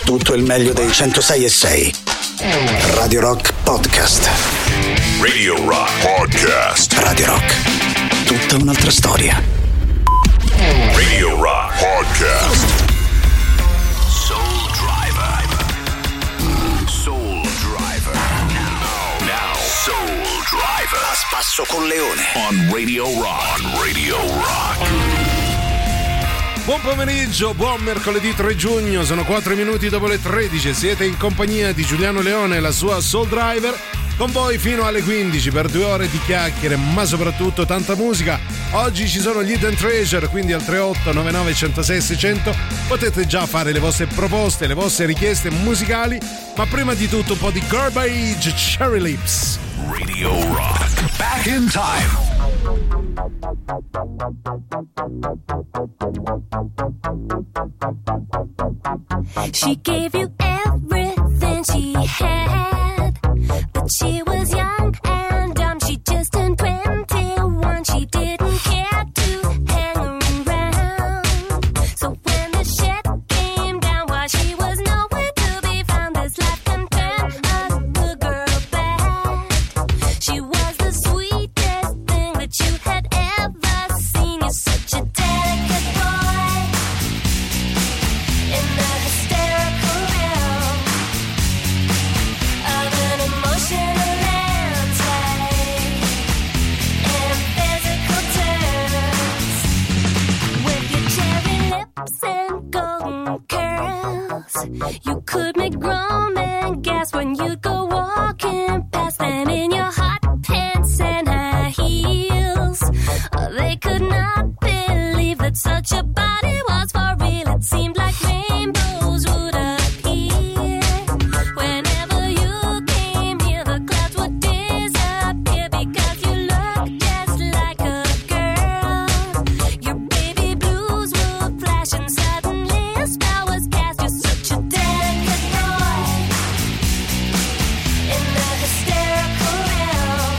tutto il meglio dei 106.6. Radio Rock Podcast. Radio Rock Podcast. Radio Rock, tutta un'altra storia. Radio Rock Podcast. Soul Driver. Now. Soul Driver. A spasso con Leone. On Radio Rock. Buon pomeriggio, buon mercoledì 3 giugno, sono 4 minuti dopo le 13, siete in compagnia di Giuliano Leone e la sua Soul Driver, con voi fino alle 15 per 2 ore di chiacchiere, ma soprattutto tanta musica. Oggi ci sono gli Hidden Treasure, quindi al 38 99 106 600 potete già fare le vostre proposte, le vostre richieste musicali, ma prima di tutto un po' di Garbage, Cherry Lips. Radio Rock. Back in time. She gave you everything she had, but she was young and dumb. She just turned 21. She didn't care to hang around. So when the shit came down, while she was nowhere to be found, this life can turn a good girl bad. She was the sweetest thing that you had ever seen. You're such a delicate boy in the hysterical realm of an emotional landscape in physical terms. With your cherry lips and golden curls, you could make grown men gasp when you go walking past them in your hot pants and high heels. They could not believe that such a body was for real. It seemed like rainbows would appear whenever you came near. The clouds would disappear because you look just like a girl. Your baby blues would flash and suddenly a spell was cast. You're such a delicate boy in the hysterical realm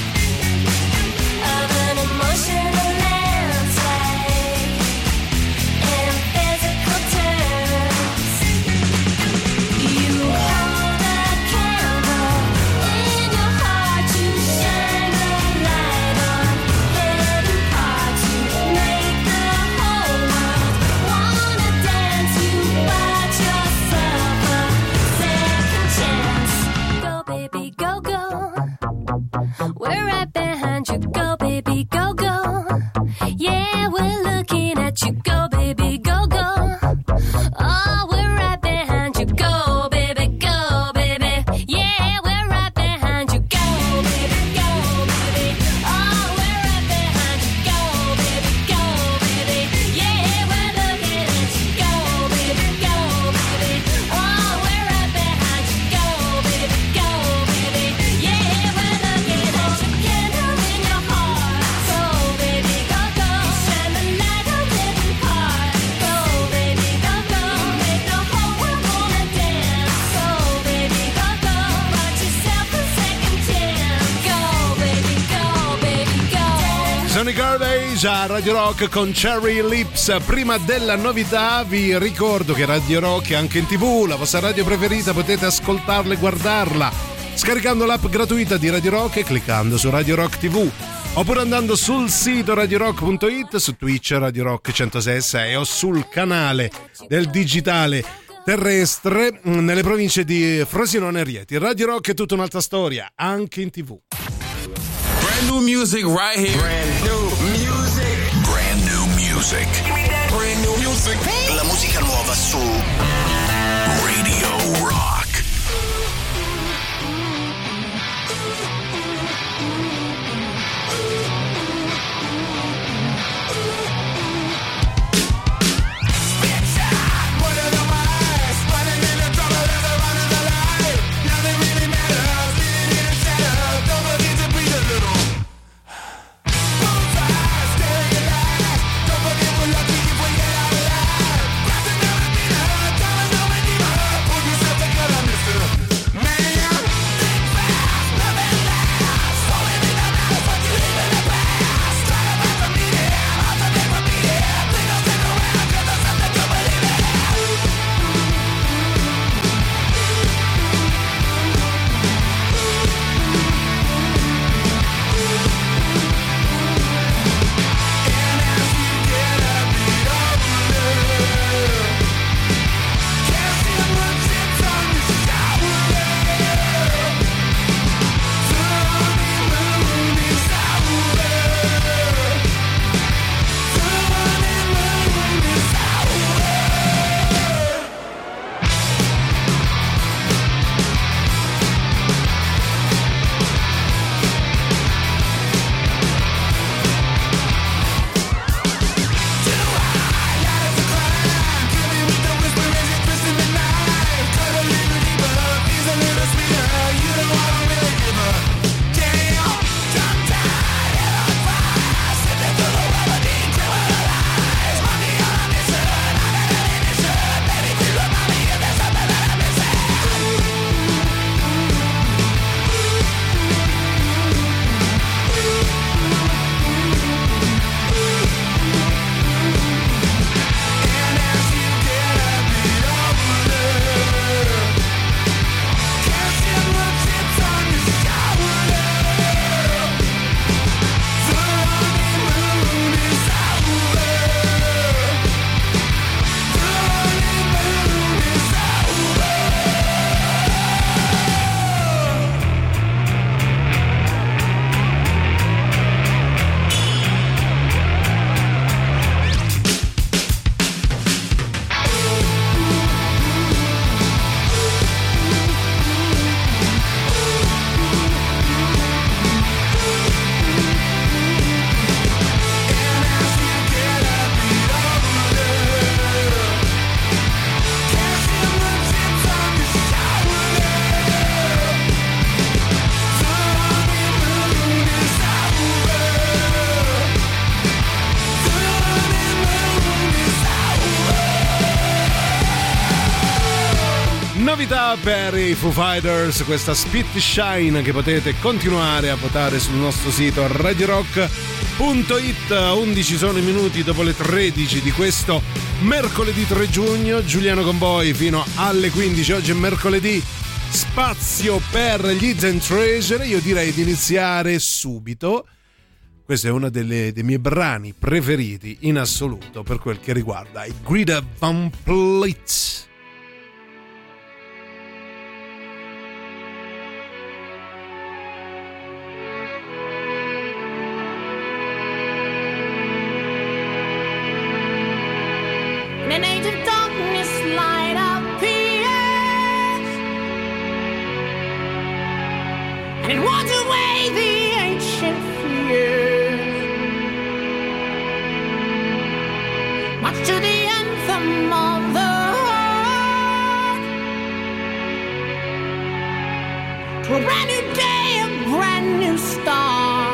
of an emotional landscape in physical terms. You hold a candle in your heart to shine a light on hidden parts. You make the whole world wanna dance. You bought yourself a second chance. Go baby, go, go. We're right behind you. Go baby, go, go. Yeah, we're looking at you. Go baby, go, go. Oh, we're right behind you. Go baby, go baby. Yeah, we're right behind you. Go baby, go baby. Oh, we're right behind you. Go baby, yeah, we're looking at you. Go baby, oh, we're right behind you. Go baby, yeah, we're looking at you. Candle in your heart, so baby, go, go. Shine the light on hidden part. Go baby, go, go. Make the whole world wanna dance. So baby, go, go. Watch yourself a second chance. Go baby, go. Sono i Garbage a Radio Rock con Cherry Lips. Prima della novità vi ricordo che Radio Rock è anche in TV, la vostra radio preferita, potete ascoltarla e guardarla scaricando l'app gratuita di Radio Rock e cliccando su Radio Rock TV, oppure andando sul sito radiorock.it, su Twitch Radio Rock 106.6 o sul canale del digitale terrestre nelle province di Frosinone e Rieti. Radio Rock è tutta un'altra storia, anche in TV. Brand new music right here. Brand new music. La musica nuova su Radio Rock. Don't forget we're lucky if we get out alive. Grabbing everything Novità per i Foo Fighters, questa Spit Shine che potete continuare a votare sul nostro sito radiorock.it. 11 sono i minuti dopo le 13 di questo mercoledì 3 giugno. Giuliano con voi fino alle 15. Oggi è mercoledì, spazio per gli Hidden Treasure. Io direi di iniziare subito. Questo è uno dei miei brani preferiti in assoluto per quel che riguarda i Greta Van Fleet. In an age of darkness, light appears, and it wards away the ancient fears. Much to the anthem of the heart, to a brand new day, a brand new start.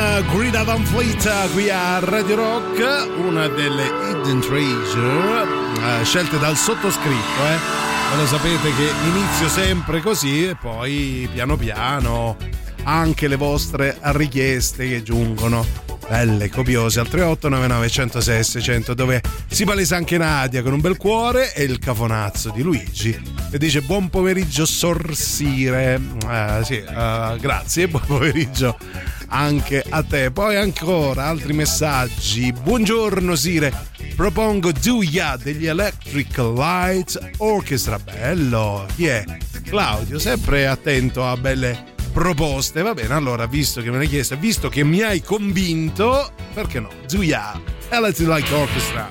Greta Van Fleet qui a Radio Rock, una delle Hidden Treasure scelte dal sottoscritto, ma lo sapete che inizio sempre così e poi piano piano anche le vostre richieste che giungono belle, copiose al 3899 106 600, dove si palesa anche Nadia con un bel cuore e il cafonazzo di Luigi e dice buon pomeriggio Sorsire. Grazie, buon pomeriggio anche a te. Poi ancora altri messaggi. Buongiorno Sire, propongo Do Ya degli Electric Light Orchestra. Bello, chi è? Claudio, sempre attento a belle proposte. Va bene, allora, visto che me l'hai chiesto, visto che mi hai convinto, perché no? Do Ya, Electric Light Orchestra.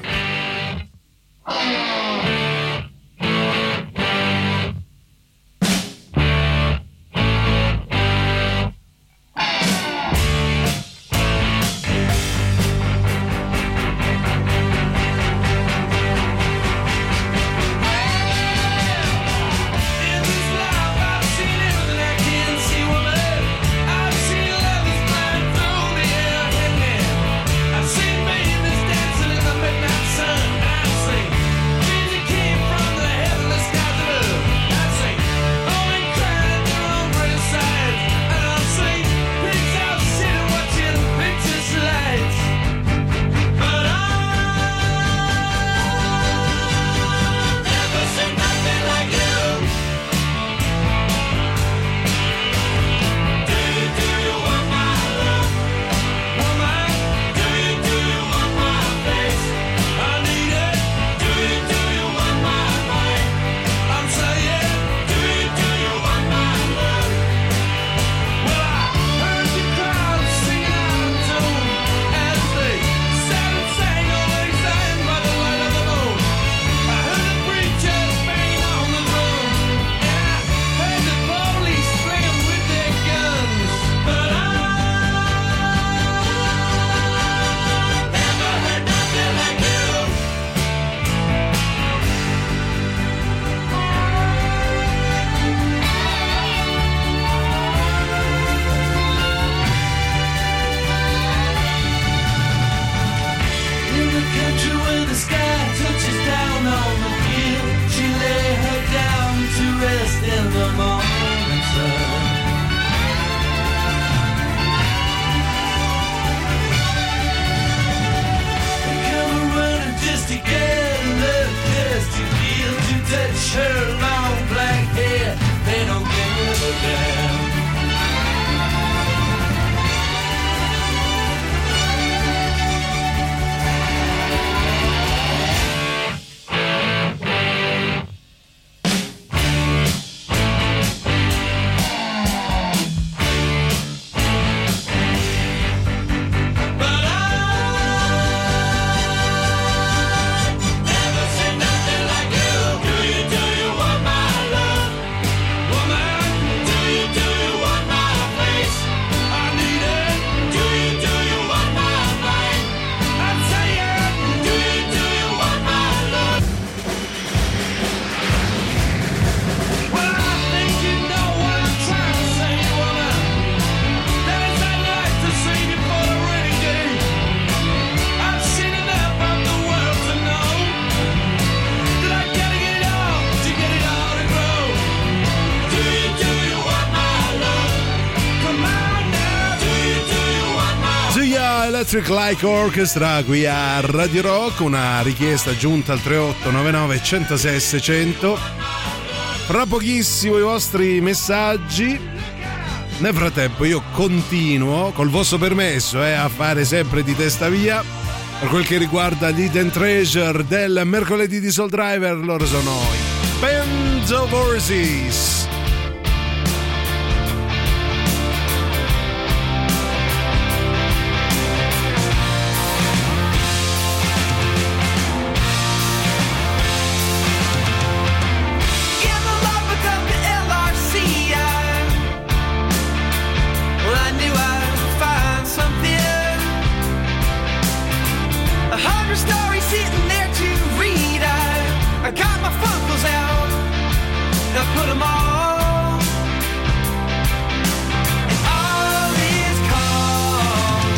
Electric Light Orchestra qui a Radio Rock, una richiesta giunta al 3899 106 600. Fra pochissimo i vostri messaggi. Nel frattempo io continuo, col vostro permesso, a fare sempre di testa via per quel che riguarda l'Hidden Treasure del mercoledì di Soul Driver. Loro sono i Band of Horses. Put 'em all, and all is calm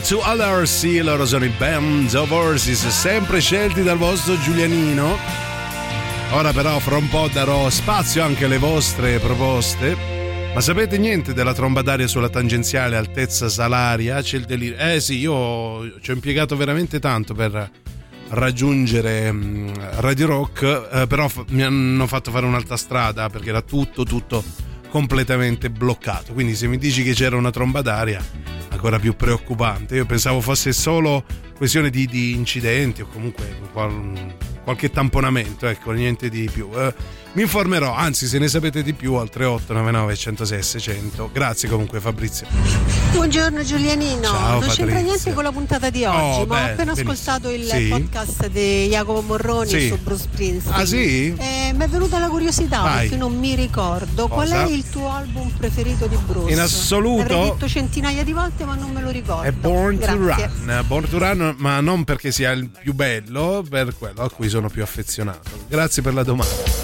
to Others, sì, loro sono i Band of Horses, sempre scelti dal vostro Giulianino. Ora però fra un po' darò spazio anche alle vostre proposte. Ma sapete niente della tromba d'aria sulla tangenziale altezza Salaria? C'è il delirio. Sì, io ci ho impiegato veramente tanto per raggiungere Radio Rock, però mi hanno fatto fare un'altra strada perché era tutto completamente bloccato. Quindi se mi dici che c'era una tromba d'aria, ancora più preoccupante. Io pensavo fosse solo questione di incidenti o comunque qualche tamponamento, ecco, niente di più. Mi informerò, anzi se ne sapete di più al 3899 106 600. Grazie comunque Fabrizio. Buongiorno Giulianino. Ciao, non c'entra Patrizia. niente con la puntata di oggi, ma ho appena benissimo. ascoltato il Sì. podcast di Jacopo Morroni Sì. su Bruce Springsteen. Ah sì? Mi è venuta la curiosità Vai. perché non mi ricordo qual Cosa? è il tuo album preferito di Bruce. In assoluto? L'avrei detto centinaia di volte ma non me lo ricordo. È Born to Grazie. Run. Born to Run, ma non perché sia il più bello, per quello a cui sono più affezionato. Grazie per la domanda.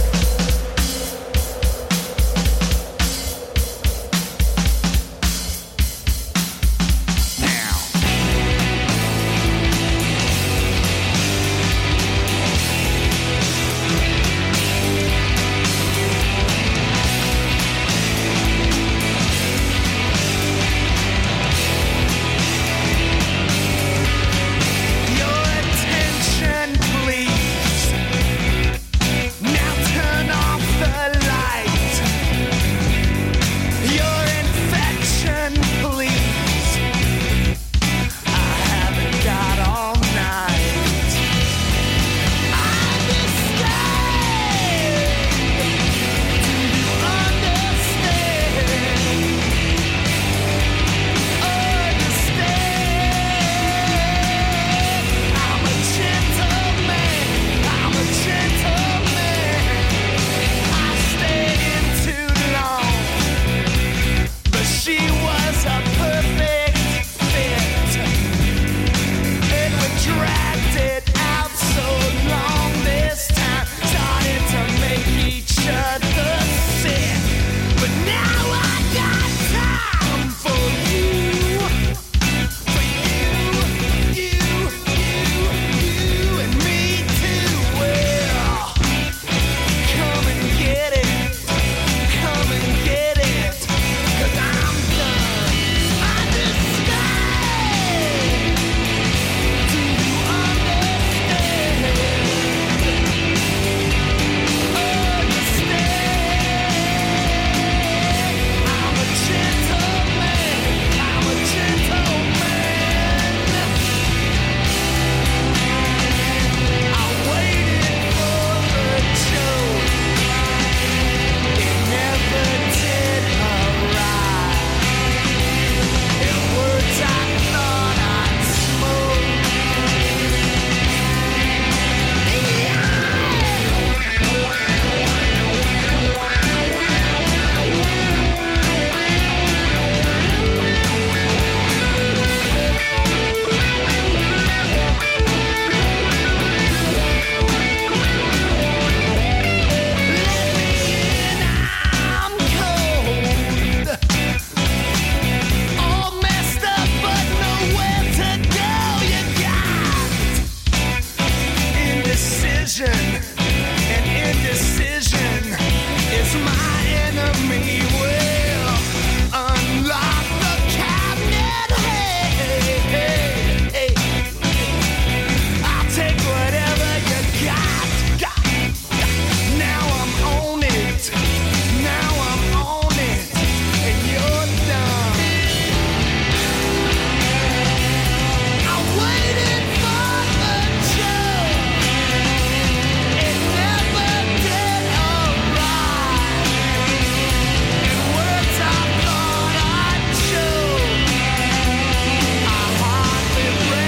Your attention, please. Now turn off the light. Your infection, please. I haven't got all night. Understand? Do you understand? I'm a gentleman. I stayed in too long, but she was a perfect fit. And we dragged it out so long this time, started to make each other sick. But now I got time for you. For you and me too. Well, come and get it, 'cause I'm done. Understand? Do you understand? I'm a gentleman. I waited for the joke. It never did arrive. In words I thought I'd smoke. I'm cold, all messed up, but nowhere to go. You got indecision, and indecision is my enemy. Well, unlock the cabinet. Hey. I'll take whatever you got. Now I'm on it. And you're done. I waited for the joke. It never did arrive. In words I thought I'd choke. I hardly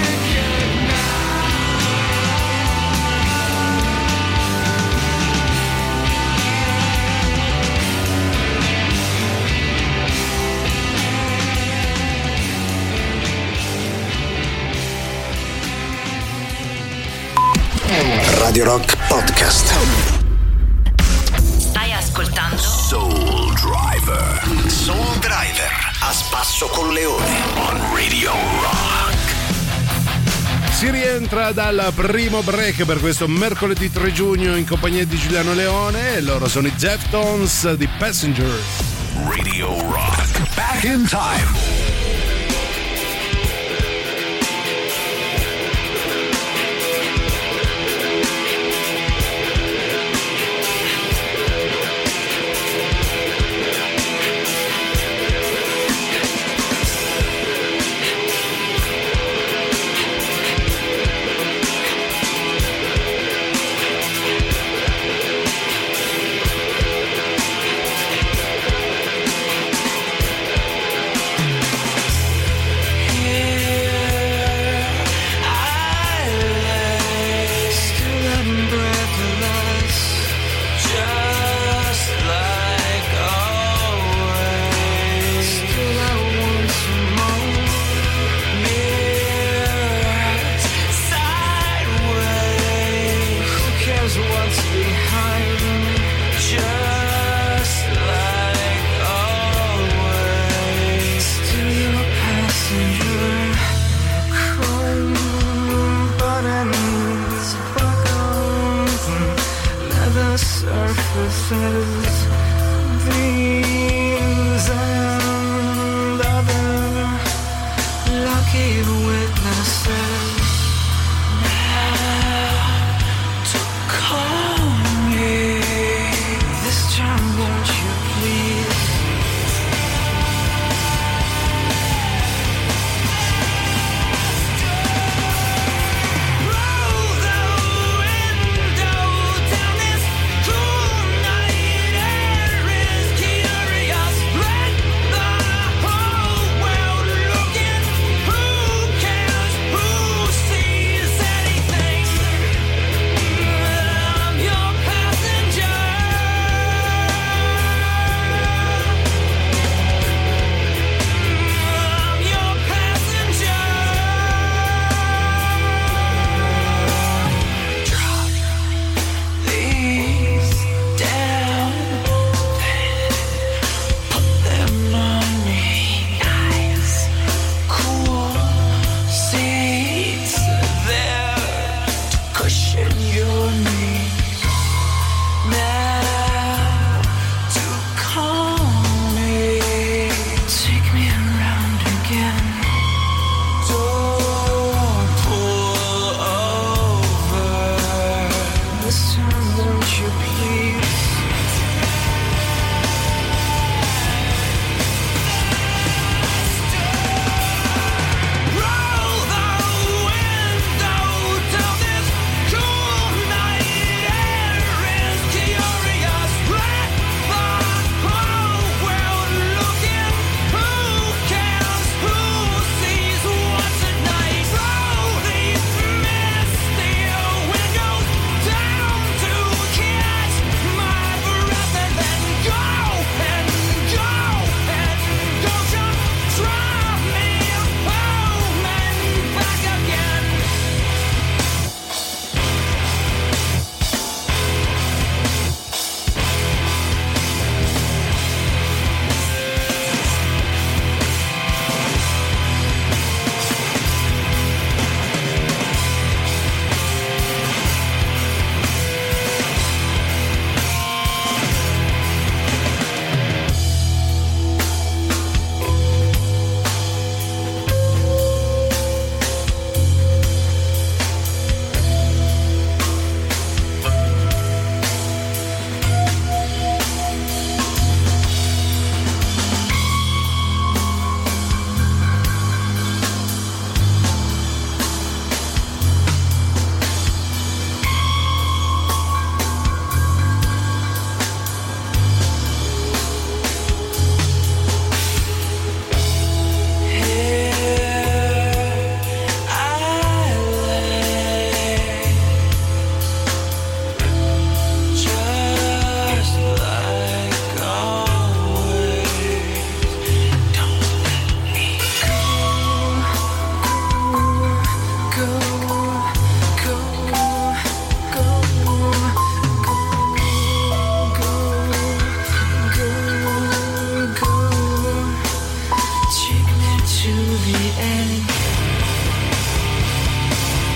Radio Rock Podcast. Stai ascoltando Soul Driver. Soul Driver. A spasso con Leone. On Radio Rock. Si rientra dal primo break per questo mercoledì 3 giugno in compagnia di Giuliano Leone e loro sono i Deftones di Passenger. Radio Rock. Back in time.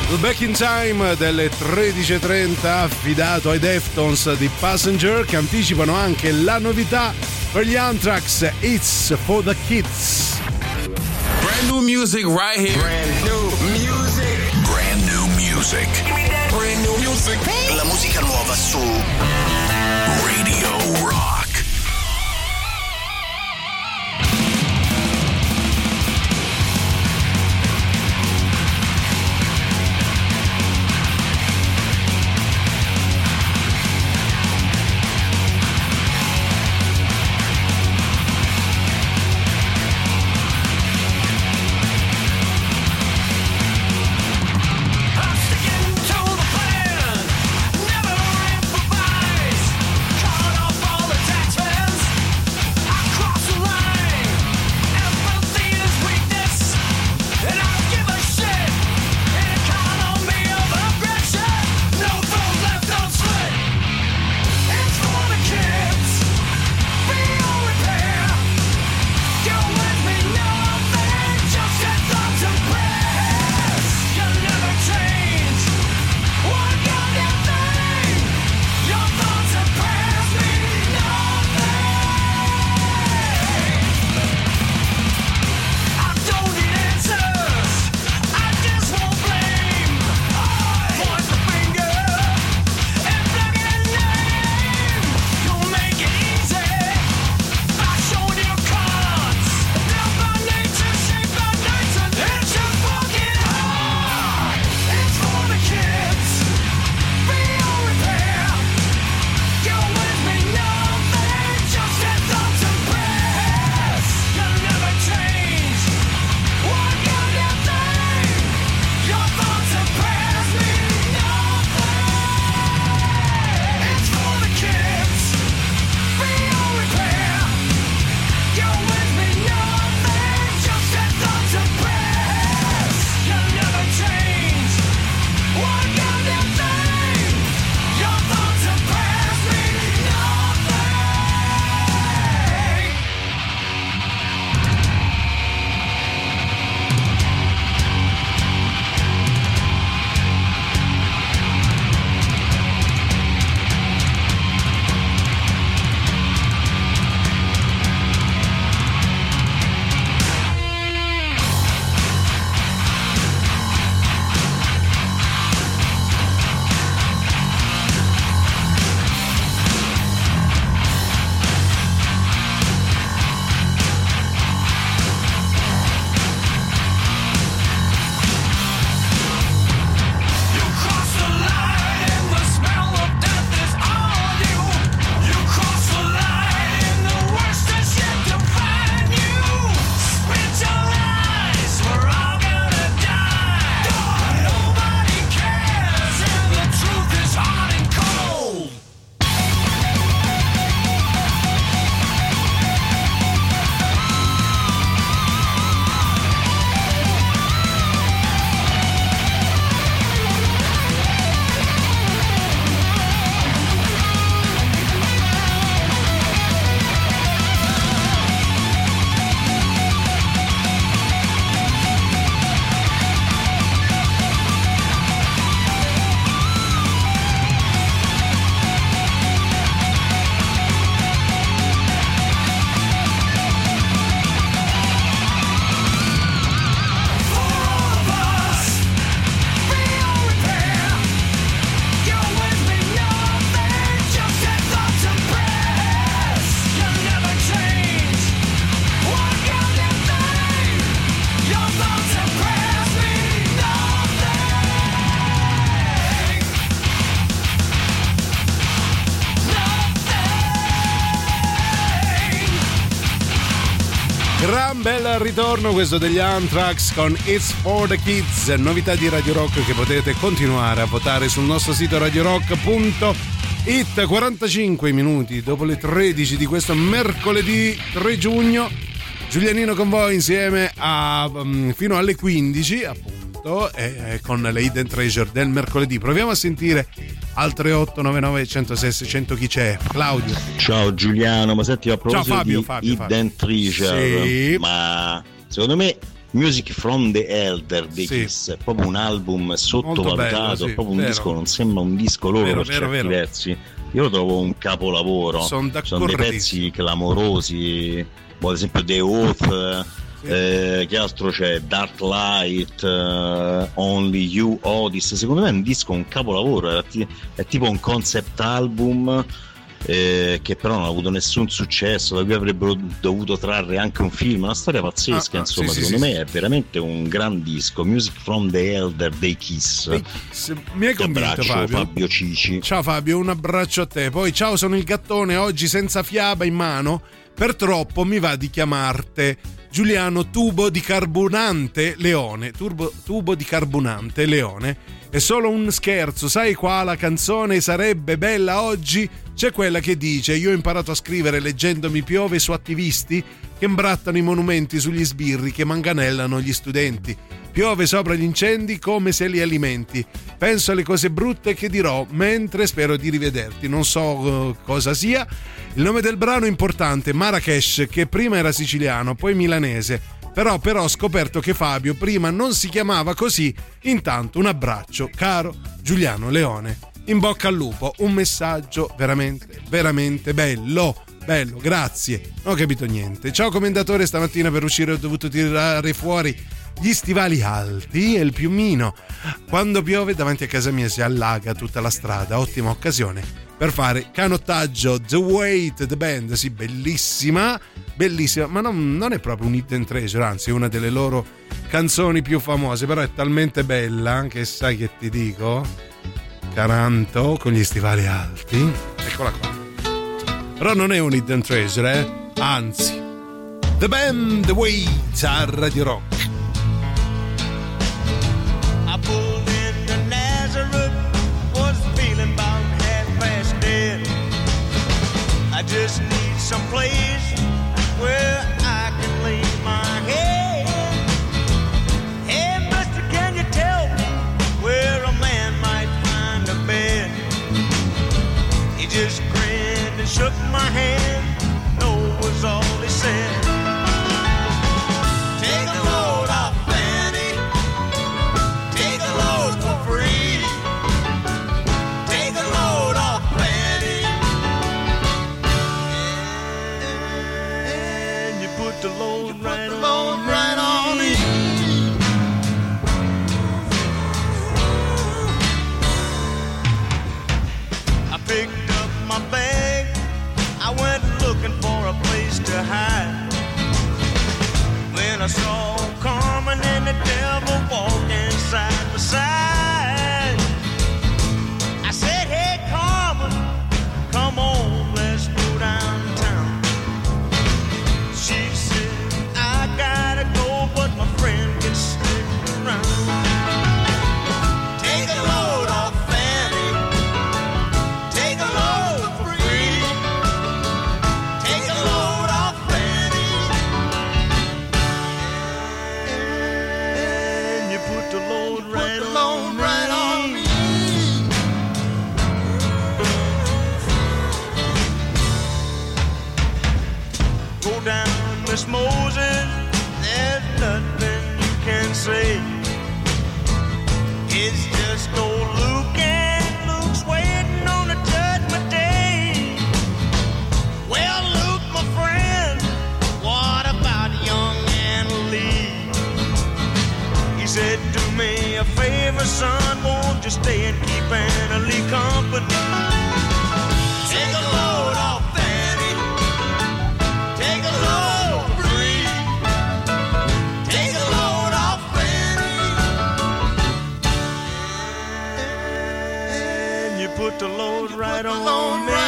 Il Back in Time delle 13.30 affidato ai Deftones di Passenger, che anticipano anche la novità per gli Anthrax, It's for the Kids. Brand new music right here. Brand new music. Brand new music. Brand new music. La musica nuova su Radio Rock. Caught off all the Gran bel ritorno questo degli Anthrax con It's for the Kids, novità di Radio Rock che potete continuare a votare sul nostro sito radiorock.it. 45 minuti dopo le 13 di questo mercoledì 3 giugno, Giulianino con voi insieme fino alle 15 appunto, con le Hidden Treasure del mercoledì. Proviamo a sentire altre 899 106 600 chi c'è. Claudio. Ciao Giuliano, ma senti, a proposito Fabio, di Hidden Treasure, sì. ma secondo me Music from the Elder dei Sì. Kiss, è proprio un album sottovalutato, bello, sì, proprio un vero. disco, non sembra un disco loro Vero, per vero, certi vero. versi. Io lo trovo un capolavoro, Sono sono dei pezzi clamorosi, ad esempio The Oath, che altro c'è? Dark Light, Only You, Otis. Secondo me è un disco, un capolavoro, è tipo un concept album che però non ha avuto nessun successo, da cui avrebbero dovuto trarre anche un film, una storia pazzesca, insomma. sì, Secondo sì, me è veramente un gran disco. Music from the Elder dei Kiss. Mi hai Ti convinto, abbraccio, Fabio. Cici. Ciao Fabio, un abbraccio a te. Poi ciao, sono il gattone, oggi senza fiaba in mano, per troppo mi va di chiamarte Giuliano Tubo di Carbonante Leone. Tubo di Carbonante Leone. È solo un scherzo, sai quale canzone sarebbe bella oggi? C'è quella che dice: io ho imparato a scrivere leggendomi piove su attivisti che imbrattano i monumenti sugli sbirri che manganellano gli studenti. Piove sopra gli incendi come se li alimenti. Penso alle cose brutte che dirò mentre spero di rivederti. Non so cosa sia. Il nome del brano è importante, Marrakesh, che prima era siciliano, poi milanese. Però ho scoperto che Fabio prima non si chiamava così. Intanto un abbraccio, caro Giuliano Leone. In bocca al lupo, un messaggio veramente, veramente bello, grazie. Non ho capito niente. Ciao commendatore, stamattina per uscire ho dovuto tirare fuori gli stivali alti e il piumino. Quando piove davanti a casa mia si allaga tutta la strada, ottima occasione per fare canottaggio. The Wait, The Band, sì, bellissima, ma non è proprio un hidden treasure, anzi è una delle loro canzoni più famose, però è talmente bella che sai che ti dico? Caranto con gli stivali alti, eccola qua. Però non è un hidden treasure, anzi. The Band, The Wait a Radio Rock. I pulled into Nazareth, was feeling about half-past dead. I just need some place where I can lay my head. Hey, mister, can you tell me where a man might find a bed? He just grinned and shook my hand, no was all he said. Take a load off Fanny, take a load for free. Take a load off Fanny, and you put the load right on me. I picked up my bag, I went looking for a place to hide. When I saw Carmen and the devil walking side by side, I said, hey Carmen, come on, let's go downtown. She said, I gotta go, but my friend can stick around. Take a load off Fanny, take a load for free. Take a load off Fanny, and you put the load right on me. Go down, Miss Moses, there's nothing you can say. It's just old Luke, and Luke's waiting on the judgment day. Well, Luke, my friend, what about young Anna Lee? He said, do me a favor, son, won't you stay and keep Anna Lee company? Take a load off Fanny, take a load free. Take a load off Fanny, and you put the load right on me.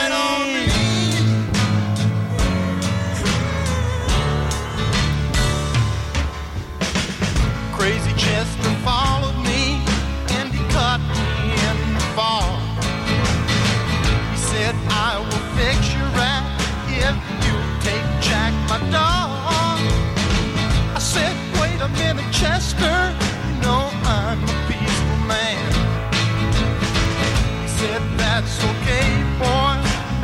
Crazy Chester followed me and he caught me in the fall. He said, I will fix you right if you take Jack, my dog. I said, wait a minute, Chester, you know I'm a peaceful man. He said, that's okay, boy,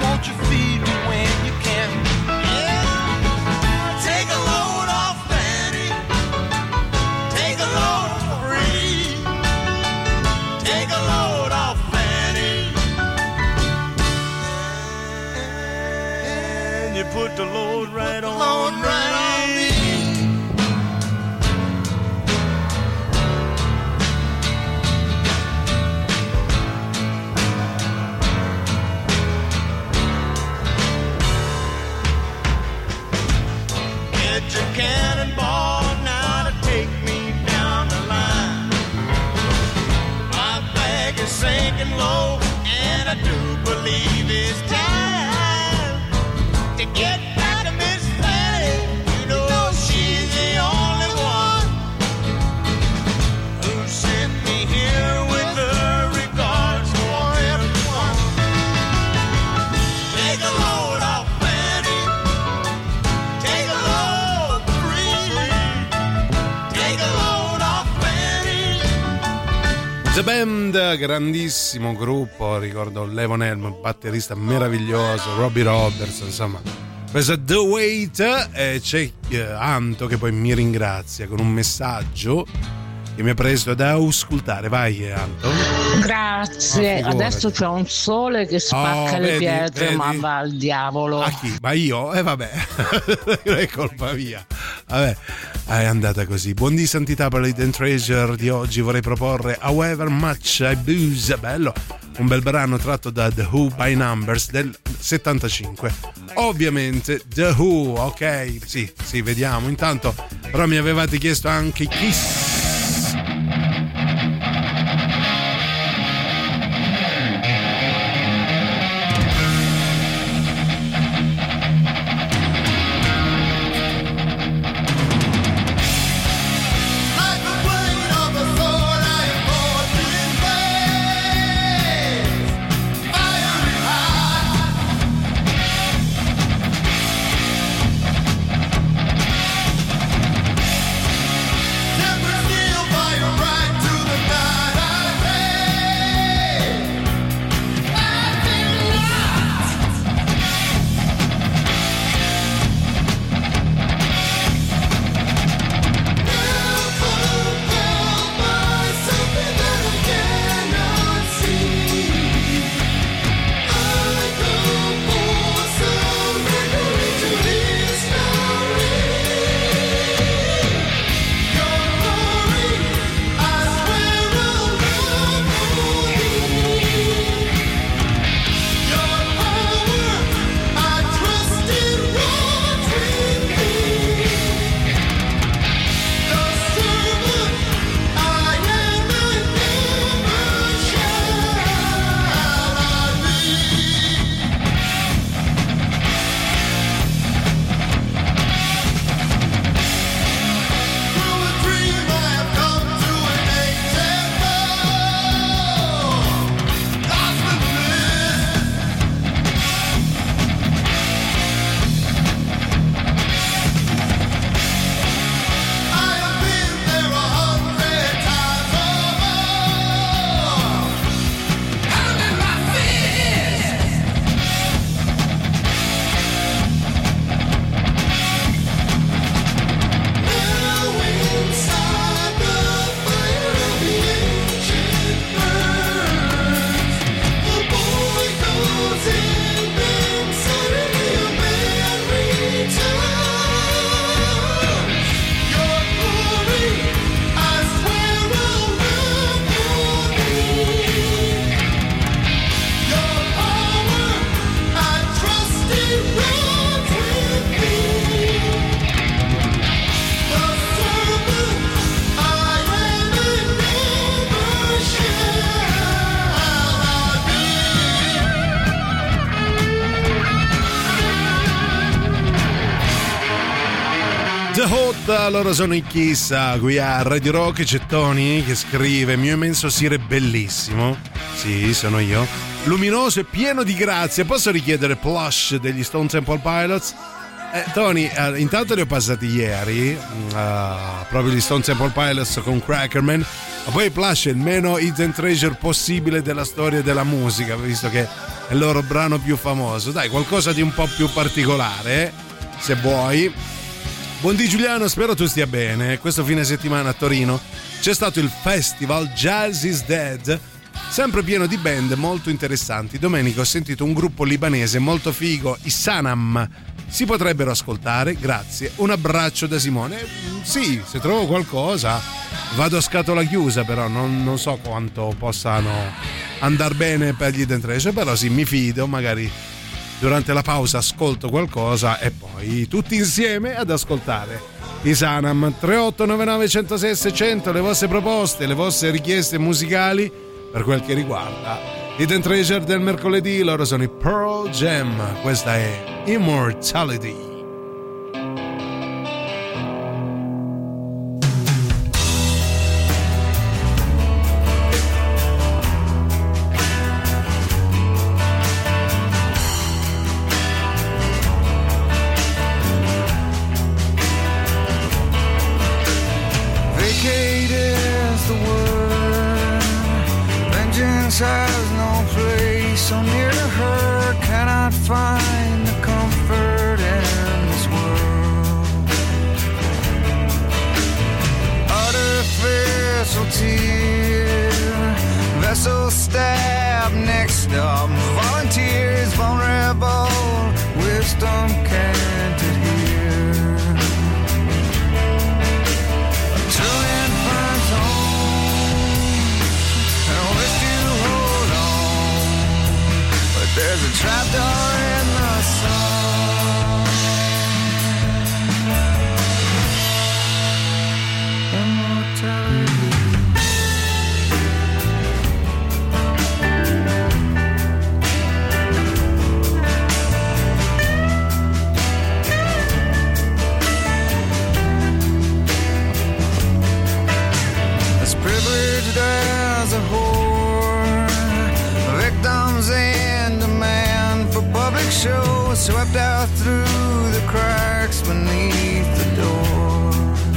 put the load right on me. Get your cannonball now to take me down the line. My flag is sinking low, and I do believe it's time to get back to Miss Fanny. You know she's the only one who sent me here with her regards for everyone. Take a load off Fanny. Take a load free. Take a load off Fanny. The Band, grandissimo gruppo, ricordo Levon Helm, batterista meraviglioso, Robbie Roberts, insomma. Questo è The Wait, e c'è Anto che poi mi ringrazia con un messaggio che mi ha preso da auscultare. Vai Anto. Grazie, Ma figurati. adesso c'è un sole che spacca le vedi, pietre, vedi? ma va al diavolo. A chi? Ma io? Vabbè, è colpa mia. Vabbè, è andata così. Buon di santità per l'Hidden Treasure di oggi. Vorrei proporre However Much I Booze, bello, un bel brano tratto da The Who by Numbers del 75. Ovviamente The Who, ok? Sì, vediamo. Intanto però mi avevate chiesto anche Kiss. Like the blade of a sword, I am forged in flames, fiery hot. Tempered steel, fire right to the night. I feel lost. The Hot, loro sono i Kiss, qui a Radio Rock. C'è Tony che scrive: mio immenso Sire bellissimo. Sì, sono io. Luminoso e pieno di grazia. Posso richiedere Plush degli Stone Temple Pilots? Tony, intanto li ho passati ieri, proprio gli Stone Temple Pilots con Crackerman. Ma poi Plush è il meno hidden treasure possibile della storia della musica, visto che è il loro brano più famoso. Dai, qualcosa di un po' più particolare, se vuoi. Buondì Giuliano, spero tu stia bene. Questo fine settimana a Torino c'è stato il festival Jazz is Dead, sempre pieno di band molto interessanti. Domenica ho sentito un gruppo libanese molto figo, i Sanam, si potrebbero ascoltare. Grazie, un abbraccio da Simone. Sì, se trovo qualcosa vado a scatola chiusa, però non so quanto possano andar bene per gli Hidden Treasure, però sì, mi fido, magari durante la pausa ascolto qualcosa e poi tutti insieme ad ascoltare i Sanam. 3899 106 600, le vostre proposte, le vostre richieste musicali per quel che riguarda Hidden Treasure del mercoledì. Loro sono i Pearl Jam, questa è Immortality. Has no place, so near to her cannot find the comfort in this world. Artificial tear, vessel stab, next up, volunteers, vulnerable, wisdom can't adhere. A true infant's home, and I wish to hold on, but there's a trapdoor in the sun. Immortality. Privileged as a whore, victims in demand for public show, swept out through the cracks beneath the door.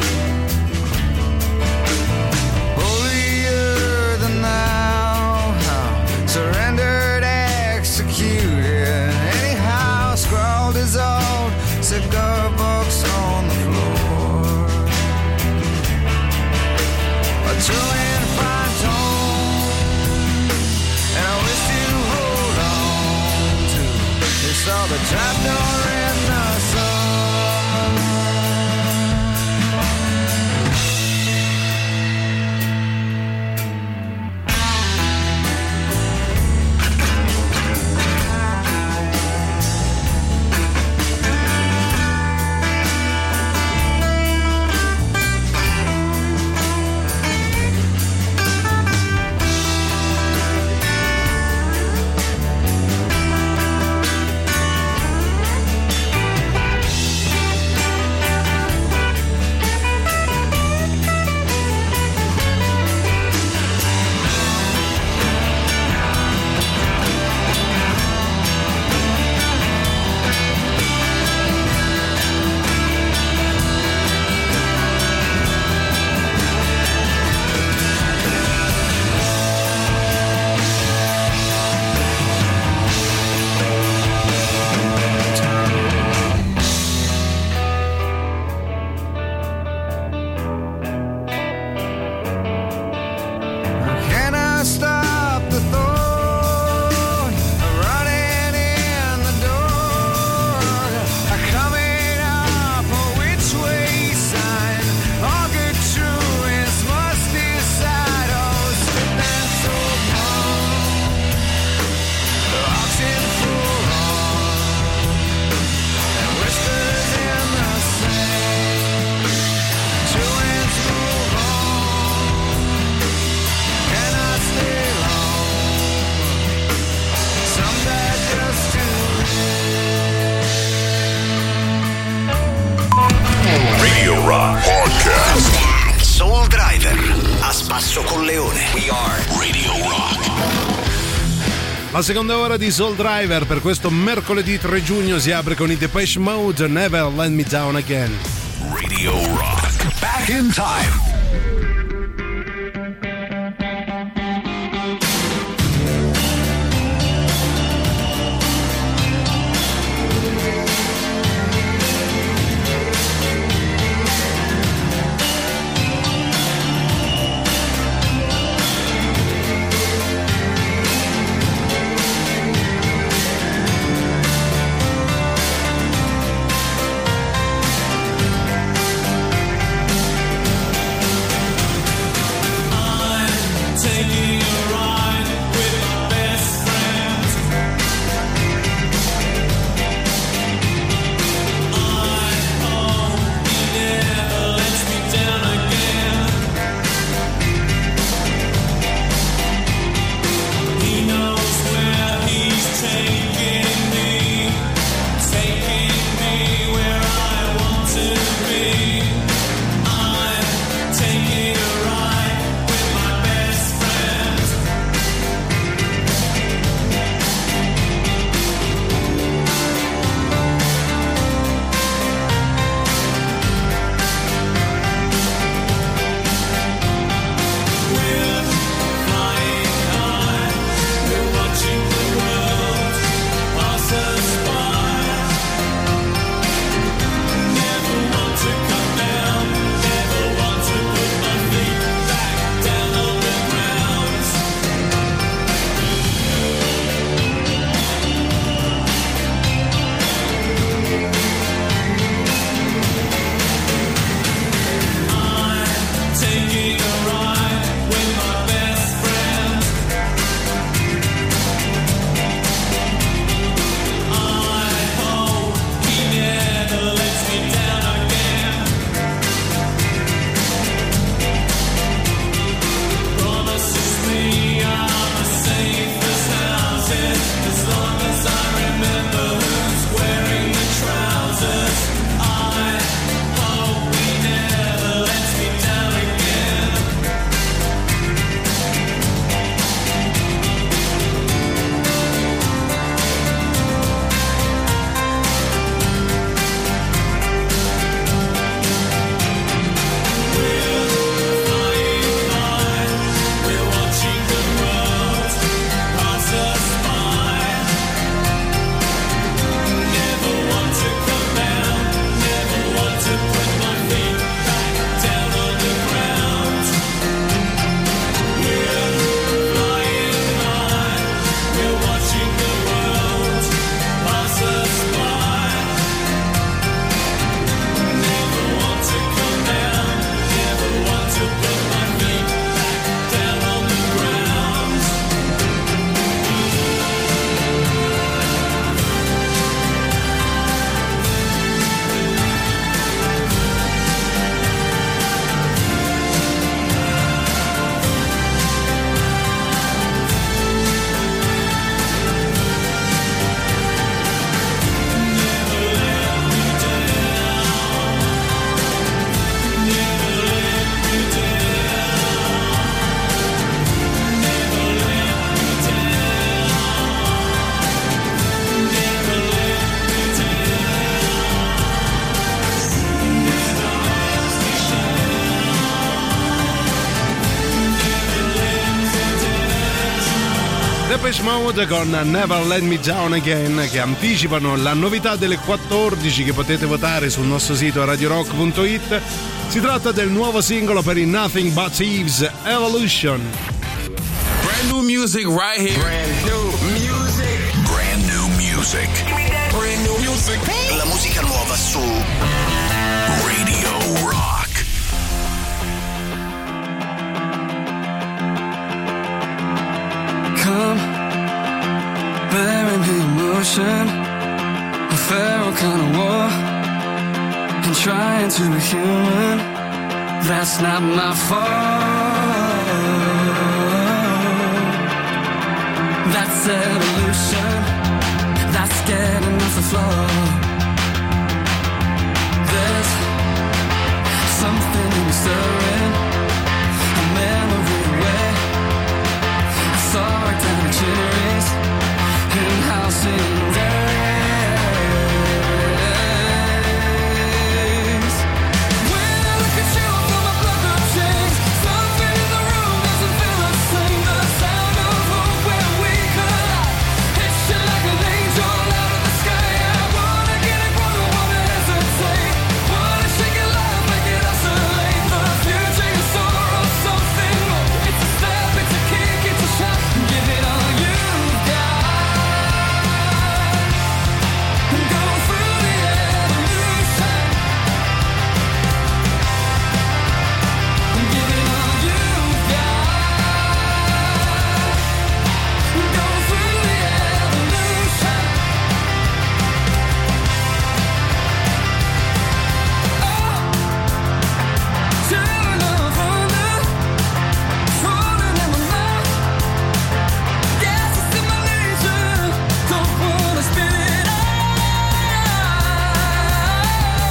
Holier than thou, surrendered, executed, anyhow, scrawled his old cigar box on the floor. A true infant home, and I wish to hold on to. They saw the trapdoor in the sun. Soul Driver, a spasso con Leone. We are Radio Rock. La seconda ora di Soul Driver per questo mercoledì 3 giugno si apre con i Depeche Mode, Never Let Me Down Again. Radio Rock. Back in time. Depeche Mode con Never Let Me Down Again, che anticipano la novità delle 14 che potete votare sul nostro sito radiorock.it. Si tratta del nuovo singolo per i Nothing But Thieves, Evolution. Brand new music right here. Brand new music. Brand new music. Brand new music. La musica nuova su Radio Rock. Come, bearing the emotion, a feral kind of war, and trying to be human. That's not my fault. That's evolution. That's getting off the floor. There's something in the stirring, a memory away. I saw it down the cherries in house in days. When I look at you, I feel my blood go change. Something in the room doesn't feel the same. The sound of hope where we collide. Hits you like an angel out of the sky. I wanna get it wrong, I wanna hesitate. Wanna shake it live, make it oscillate. The future is sorrow, something more. It's a step, it's a kick, it's a shot. Give it all you've got. Go through the evolution. Give it all you've got. Go through the evolution. Turn off under, falling in my mouth. Guess it's in my nature. Don't wanna spit it out.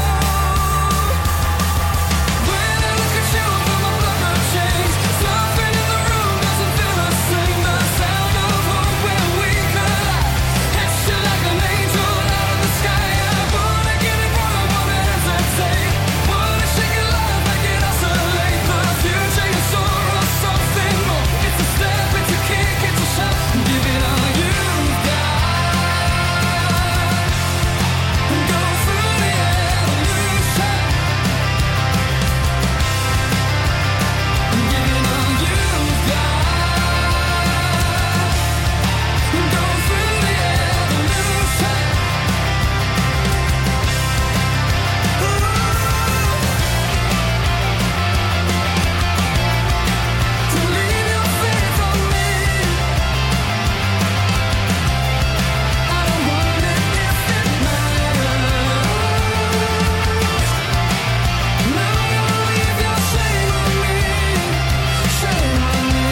When I look at you, I feel my blood go change. Something in the room doesn't feel the same. The sound of hope where we collide. Hits you like an angel out of the sky. I wanna get it wrong, I wanna hesitate. Wanna shake it live, make it oscillate. The future is sorrow, something more. It's a step, it's a kick, it's a shot. Give it all you've got. Go through the evolution. Give it all you've got. Go through the evolution. To leave your faith on me. I don't want it if it matters. Never gonna leave your shame on me. Shame on me.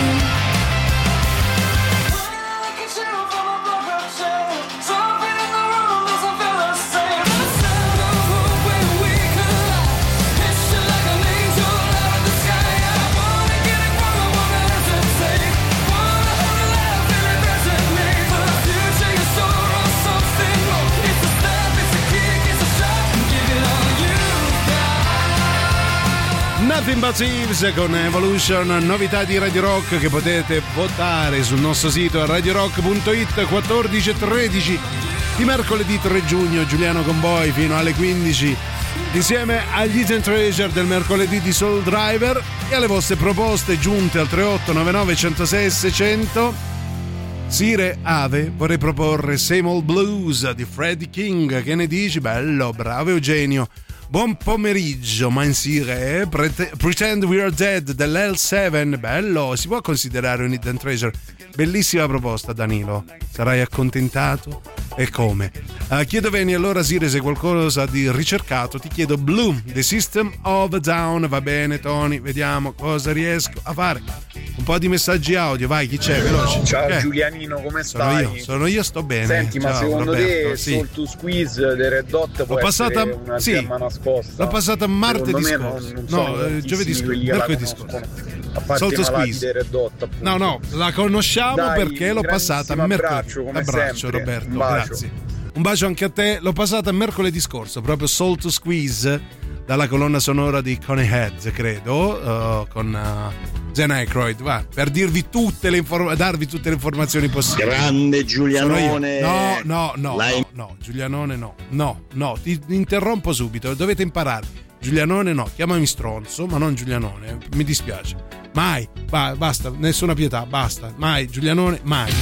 When I look at you, feel my blood go change. Something in the room doesn't feel the same. The sound of hope when we collide. Hits you like an angel out of the sky. I wanna get it wrong, I wanna hesitate. Wanna hold it loud, feel it resonate. The future is sorrow, something more. It's a step, it's a kick, it's a shot. Give it all you've got. Nothing But Thieves con Evolution, novità di Radio Rock che potete votare sul nostro sito radiorock.it. 14:13 di mercoledì 3 giugno, Giuliano con voi fino alle 15 insieme agli Hidden Treasure del mercoledì di Soul Driver e alle vostre proposte giunte al 3899 106 600. Sire Ave, vorrei proporre Same Old Blues di Freddie King. Che ne dici? Bello, bravo Eugenio. Buon pomeriggio, Mansire. Pretend We Are Dead dell'L7. Bello, si può considerare un Hidden Treasure. Bellissima proposta, Danilo. Sarai accontentato? E come? Chiedo Veni allora, Sire, se qualcosa di ricercato. Ti chiedo Blue, The System of a Down. Va bene, Tony, vediamo cosa riesco a fare. Un po' di messaggi audio, vai, chi c'è? Veloce. Ciao Giulianino, come stai? Sono io, sto bene. Senti, ma ciao, secondo Roberto, te sì. Soul to Squeeze dei Red Hot può essere una gemma nascosta? L'ho passata martedì Secondo me scorso. non sono Giovedì scorso, quelli che la mercoledì conoscono. scorso. A parte Soul to i malati Squeeze. dei Red Hot, appunto. No, la conosciamo. Dai, perché l'ho passata grandissimo mercoledì. abbraccio, come Abbraccio, sempre. Roberto, Un bacio. grazie. Un bacio anche a te. L'ho passata mercoledì scorso, proprio Soul to Squeeze, dalla colonna sonora di Coney Head, credo, con Zen Aykroyd, va, per dirvi darvi tutte le informazioni possibili. Grande Giulianone. No, Giulianone no, ti interrompo subito, dovete imparare. Giulianone no, chiamami stronzo, ma non Giulianone, mi dispiace. Mai, basta, nessuna pietà, basta, mai, Giulianone, mai.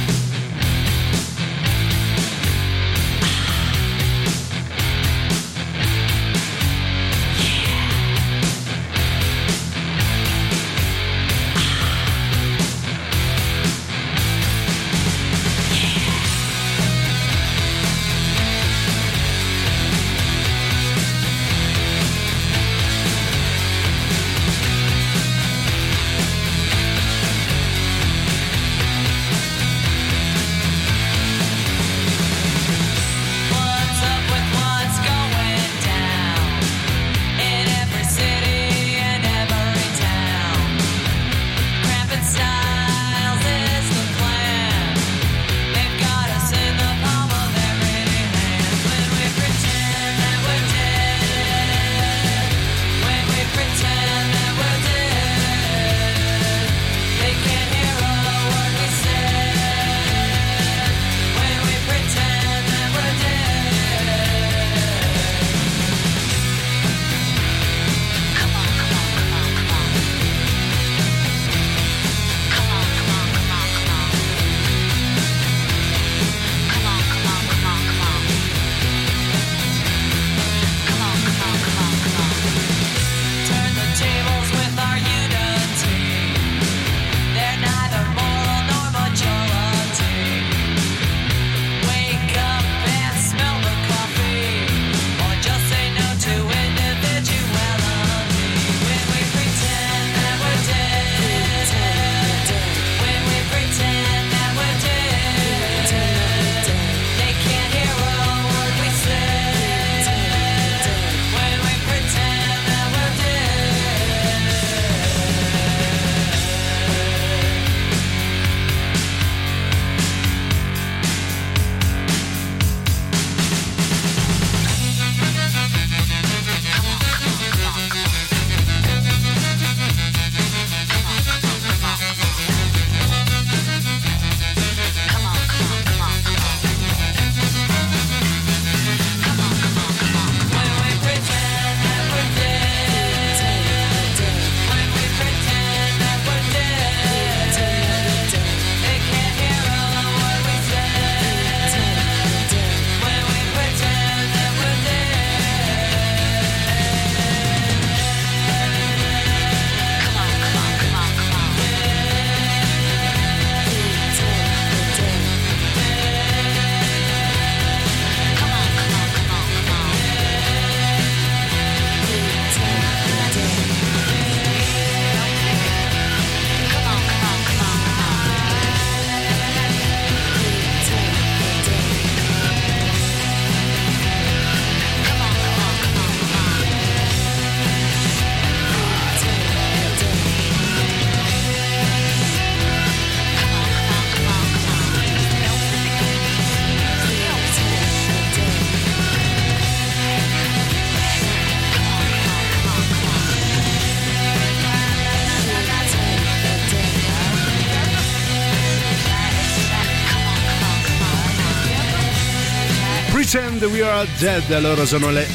Pretend We Are Dead, loro sono le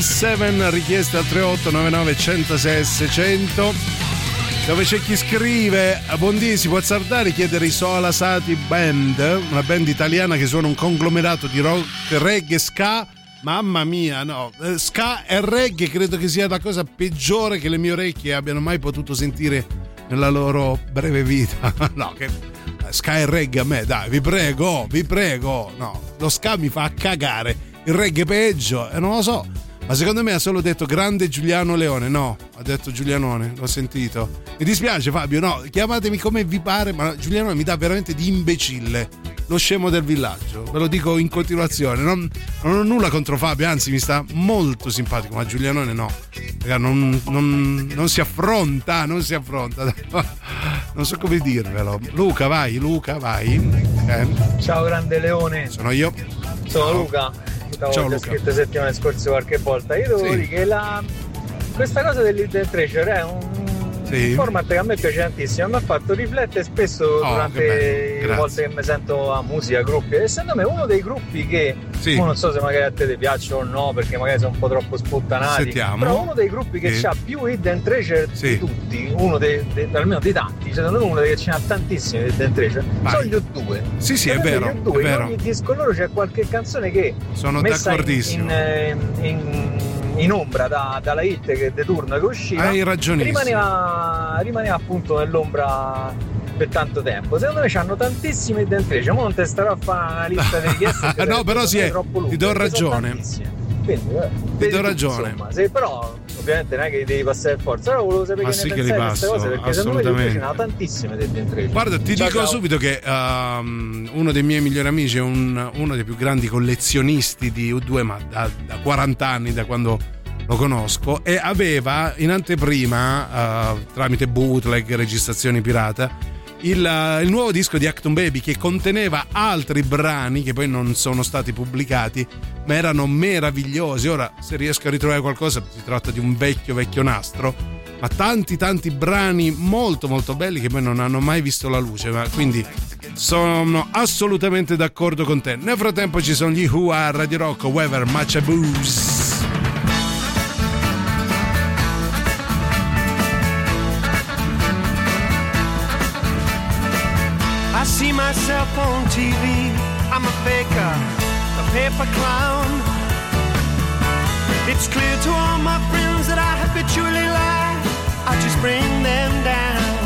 L7, richieste al 3899 106 600, dove c'è chi scrive: buondì, si può azzardare chiedere i Sola Sati Band, una band italiana che suona un conglomerato di rock, reggae, ska. Mamma mia, no, ska e reggae credo che sia la cosa peggiore che le mie orecchie abbiano mai potuto sentire nella loro breve vita. No, che ska e reggae a me, dai, vi prego, no, lo ska mi fa cagare, il reggae peggio, e non lo so, ma secondo me ha solo detto grande Giuliano Leone, no, ha detto Giulianone, l'ho sentito, mi dispiace Fabio, no, chiamatemi come vi pare, ma Giulianone mi dà veramente di imbecille, lo scemo del villaggio, ve lo dico in continuazione, non ho nulla contro Fabio, anzi mi sta molto simpatico, ma Giulianone no, raga, non si affronta, non so come dirvelo. Luca vai. Ciao grande Leone, sono io, sono Luca. Ciao Luca. Scritto settimane scorse qualche volta, io devo dire che questa cosa dell'Hidden Treasure è Sì. Format che a me piace tantissimo, mi ha fatto riflettere spesso durante le volte che mi sento a musica, gruppi. E secondo me uno dei gruppi che non so se magari a te ti piacciono o no, perché magari sono un po' troppo sputtanati. Sentiamo. Però uno dei gruppi che ha più hidden treasure di tutti, uno almeno dei tanti, secondo me uno che ce n'ha tantissimi hidden treasure, sono gli U2. Sì, è vero. Gli U2, in ogni disco loro c'è qualche canzone che sono messa d'accordissimo. In ombra dalla hit che de turno che usciva, hai ragionissimo, rimaneva appunto nell'ombra per tanto tempo. Secondo me c'hanno tantissime hidden treasure. Mo non te starò a fare una lista delle richieste no, però ti do ragione. Quindi, ti do ragione. Insomma, però ovviamente non è che devi passare per forza. Però volevo sapere che ne che pensate di queste cose, perché secondo me ce n'ha tantissime hidden treasure. Guarda, ti dico subito che uno dei miei migliori amici è uno dei più grandi collezionisti di U2, ma da 40 anni, da quando lo conosco, e aveva in anteprima tramite bootleg, registrazioni pirata, il nuovo disco di Achtung Baby, che conteneva altri brani che poi non sono stati pubblicati ma erano meravigliosi. Ora, se riesco a ritrovare qualcosa, si tratta di un vecchio nastro, ma tanti brani molto molto belli che poi non hanno mai visto la luce, ma quindi sono assolutamente d'accordo con te. Nel frattempo ci sono gli Who a Radio Rock, Weather Much Booze. I see myself on TV, I'm a faker, a paper clown. It's clear to all my friends that I habitually lie, I just bring them down.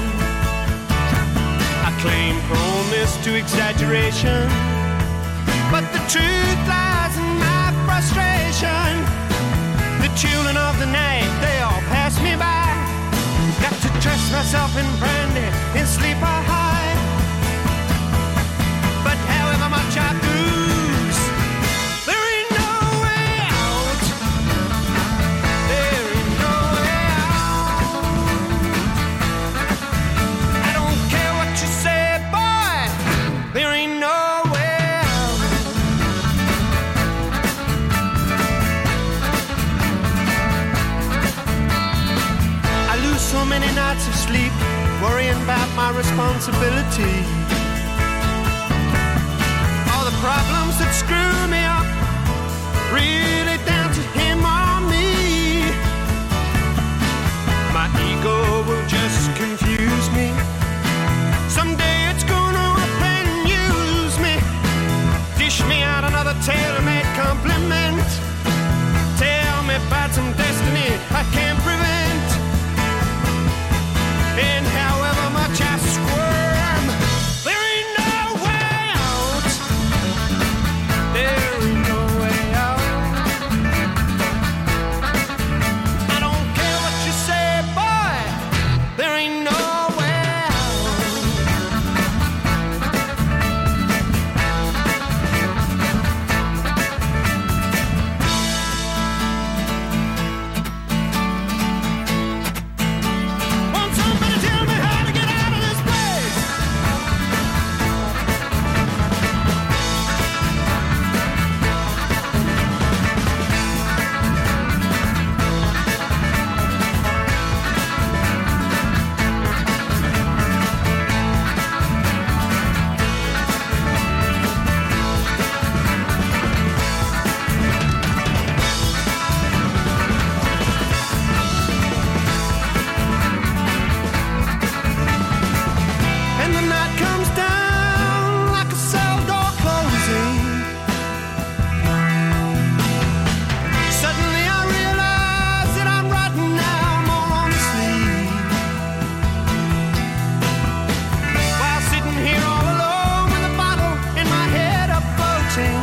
I claim proneness to exaggeration, but the truth lies in my frustration. The children of the night, they all pass me by. Got to dress myself in brandy and sleep I hide. But however much I lose, there ain't no way out. There ain't no way out. I don't care what you say, boy, there ain't no way out. I lose so many nights of sleep worrying about my responsibility. Problems that screw me up, really down to him or me. My ego will just confuse me. Someday it's gonna up and use me. Dish me out another tailor-made compliment. Tell me about some destiny I can't prevent. And however much I squirm, there ain't no way out. There ain't no way out. I don't care what you say, boy, there ain't no way Won't somebody tell me how to get out of this place? And the night comes down like a cell door closing. Suddenly I realize that I'm riding now more on sleep. While sitting here all alone with a bottle in my head up floating.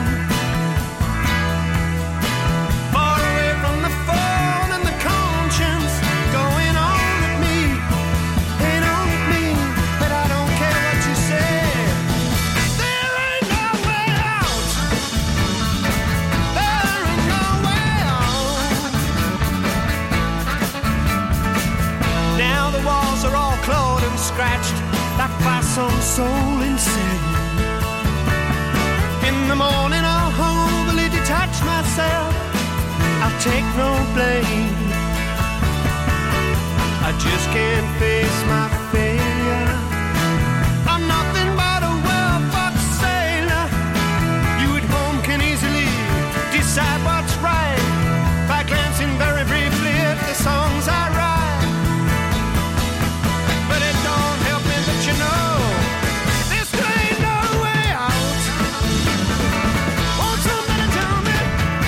Far away from the phone and the conscience going on at me. Ain't on at me, but I don't care what you say. There ain't no way out. There ain't no way out. Now the walls are all clawed and scratched like by some soul insane. In the morning I'll humbly detach myself. I'll take no blame. I just can't face my failure. I'm nothing but a well-fucked sailor. You at home can easily decide what's right by glancing very briefly at the songs I write. But it don't help me that you know this ain't no way out. Won't somebody tell me?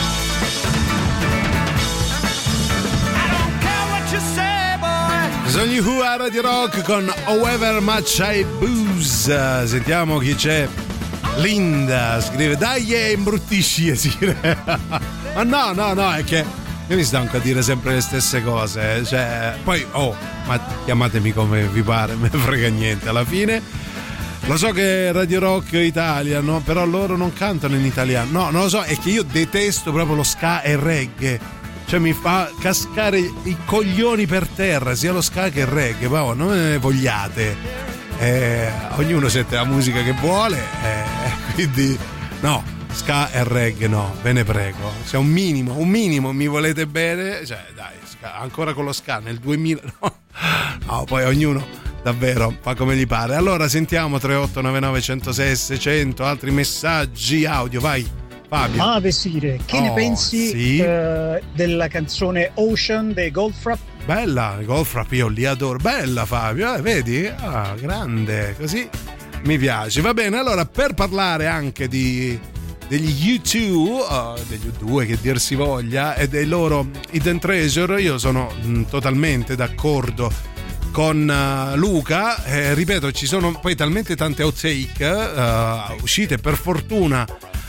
I don't care what you say, boy. Sono gli Who a Radio Rock con However Much I Booze. Sentiamo chi c'è. Linda scrive: dai, imbruttisci. Ma no, è che io mi stanco a dire sempre le stesse cose. Cioè, poi, ma chiamatemi come vi pare, me ne frega niente. Alla fine, lo so che Radio Rock Italia, no? Però loro non cantano in italiano. No, non lo so, è che io detesto proprio lo ska e il reggae. Cioè, mi fa cascare i coglioni per terra, sia lo ska che il reggae. Ma non me ne vogliate. Ognuno sente la musica che vuole, quindi no, ska e reggae no, ve ne prego. Cioè, un minimo mi volete bene, cioè dai, ska, ancora con lo ska nel 2000, no, poi ognuno davvero fa come gli pare. Allora sentiamo 3899 106 600, altri messaggi audio, vai Fabio. Ah, Vestire, che ne pensi sì? della canzone Ocean dei Goldfrapp? Bella, Goldfrapp, io li adoro. Bella Fabio, vedi? Ah, grande, così mi piace. Va bene, allora per parlare anche degli U2, degli U2 che dir si voglia, e dei loro Hidden Treasure, io sono totalmente d'accordo con Luca. Ripeto, ci sono poi talmente tante outtake uscite per fortuna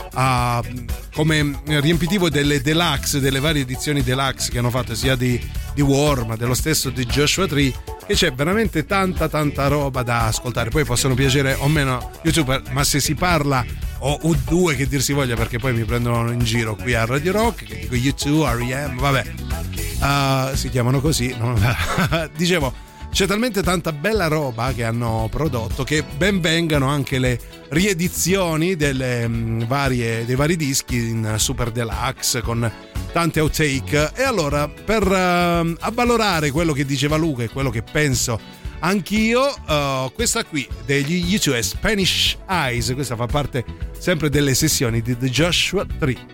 come riempitivo delle deluxe, delle varie edizioni deluxe che hanno fatto sia di War ma dello stesso di Joshua Tree, che c'è veramente tanta roba da ascoltare. Poi possono piacere o meno YouTuber, ma se si parla o U2 che dir si voglia, perché poi mi prendono in giro qui a Radio Rock che dico U2, R.E.M., vabbè, si chiamano così, no? Dicevo, c'è talmente tanta bella roba che hanno prodotto che ben vengano anche le riedizioni dei vari dischi in super deluxe con tante outtake. E allora, per avvalorare quello che diceva Luca e quello che penso anch'io, questa qui degli U2 è Spanish Eyes. Questa fa parte sempre delle sessioni di The Joshua Tree.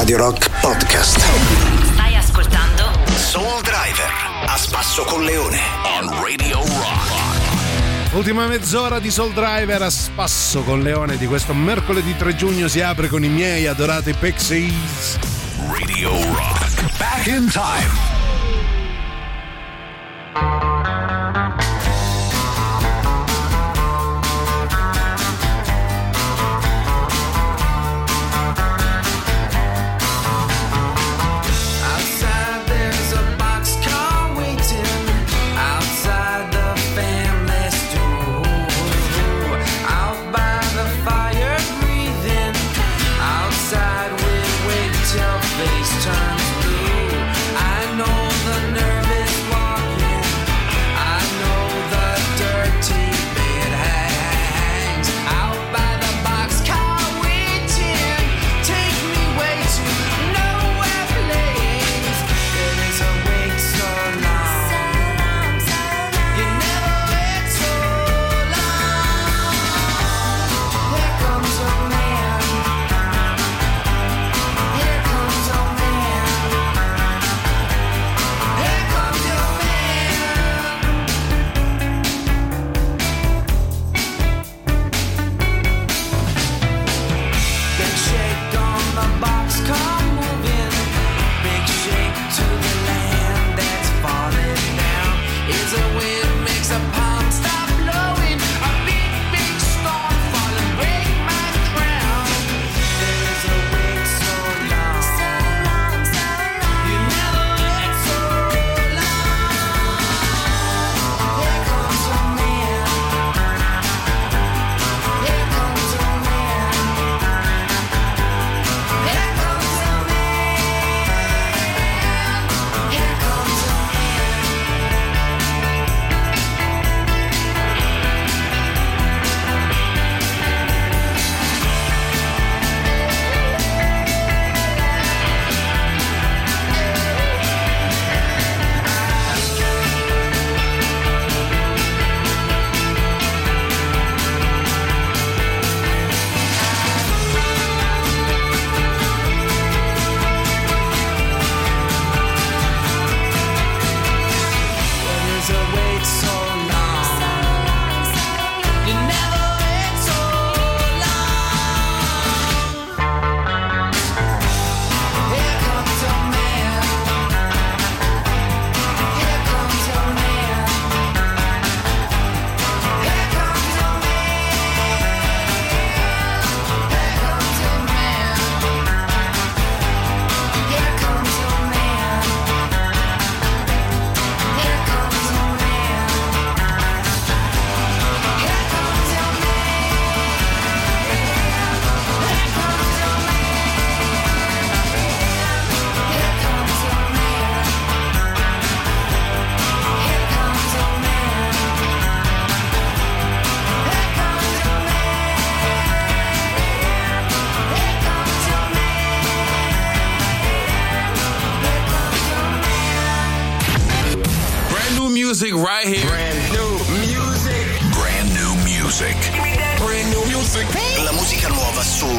Radio Rock Podcast. Stai ascoltando Soul Driver a spasso con Leone on Radio Rock. Ultima mezz'ora di Soul Driver a spasso con Leone di questo mercoledì 3 giugno si apre con i miei adorati Pixies. Radio Rock. Back in time. Music right here. Brand new music. Brand new music. Brand new music. La musica nuova su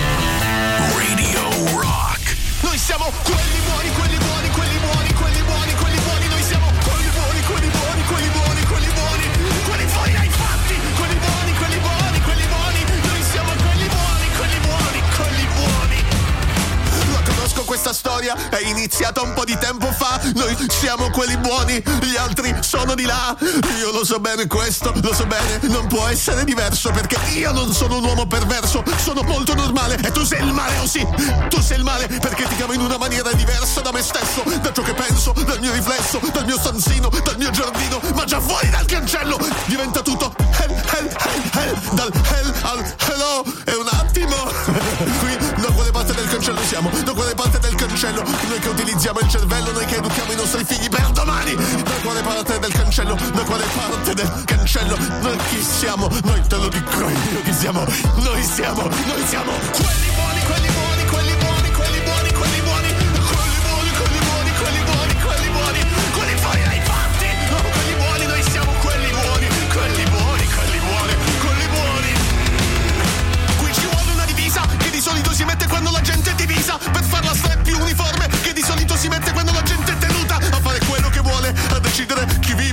Radio Rock. Noi siamo quelli buoni, quelli buoni, quelli buoni, quelli buoni, quelli buoni. Noi siamo quelli buoni, quelli buoni, quelli buoni, quelli buoni. Quelli fuori dai fatti, quelli buoni, quelli buoni, quelli buoni. Noi siamo quelli buoni, quelli buoni, quelli buoni. La conosco questa storia, è iniziata un po' di tempo fa. Noi siamo quelli buoni, gli altri sono di là. Io lo so bene questo, lo so bene, non può essere diverso, perché io non sono un uomo perverso, sono molto normale. E tu sei il male, oh sì, tu sei il male, perché ti chiamo in una maniera diversa da me stesso, da ciò che penso, dal mio riflesso, dal mio stanzino, dal mio giardino. Ma già fuori dal cancello diventa tutto hell, hell, hell, hell. Dal hell al hello è un attimo. Qui da quale parte del cancello siamo? Da quale parte del cancello? Noi che utilizziamo il cervello, noi che educhiamo i nostri figli per domani. Da quale parte del cancello? Da quale parte del cancello? Noi chi siamo? Noi te lo dico io chi siamo. Noi siamo quelli buoni, quelli buoni, quelli buoni, quelli buoni, quelli buoni. Quelli buoni, quelli buoni, quelli buoni, quelli buoni. Quelli fuori dai fatti. No, quelli buoni, noi siamo quelli buoni. Quelli buoni, quelli buoni, quelli buoni. Qui ci vuole una divisa che di solito si mette quando la gente è divisa per farla stare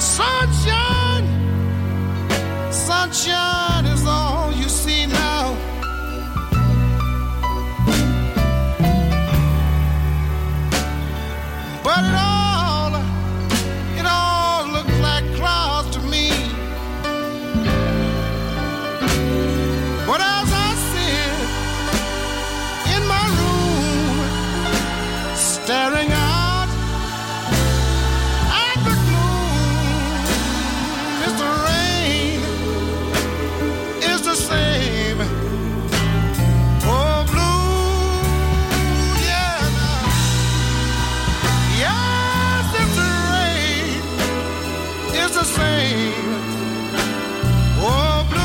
Sunshine, sunshine is all you see now. But it all looks like clouds to me. But as I sit in my room, staring out at the gloom, Mr. Rain is the same. Oh, blue, yeah, now. Yes, Mr. Rain is the same. Oh, blue.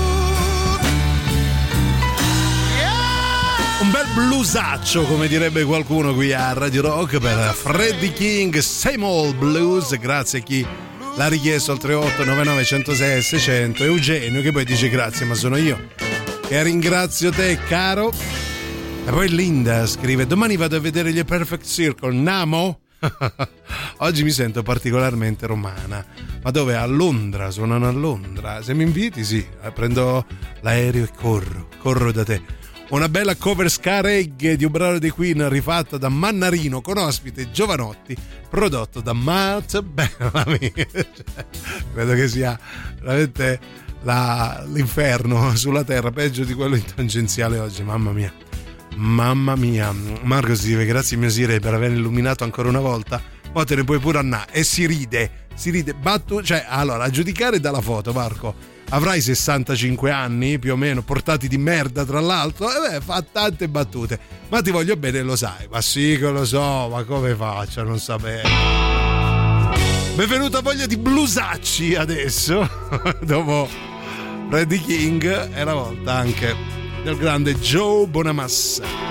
Un bel bluesaccio, come direbbe qualcuno qui a Radio Rock, per Freddie King, Same Old Blues. Grazie a chi l'ha richiesto al 38 99 106 600. Eugenio, che poi dice grazie, ma sono io che ringrazio te, caro. E poi Linda scrive: domani vado a vedere gli Perfect Circle, Namo? Oggi mi sento particolarmente romana. Ma dove? A Londra, suonano a Londra. Se mi inviti, sì, prendo l'aereo e corro da te. Una bella cover ska reggae di un brano dei Queen rifatta da Mannarino con ospite Giovanotti, prodotto da Matt Bellamy. Credo che sia veramente l'inferno sulla terra, peggio di quello in tangenziale oggi, mamma mia. Mamma mia. Marco scrive: grazie mio Sire per aver illuminato ancora una volta. Poi te ne puoi pure annà. E si ride cioè, allora, a giudicare dalla foto, Marco, avrai 65 anni più o meno, portati di merda tra l'altro, e fa tante battute, ma ti voglio bene, lo sai. Ma sì che lo so, ma come faccio a non sapere? Benvenuta voglia di blusacci adesso dopo Freddie King e la volta anche del grande Joe Bonamassa.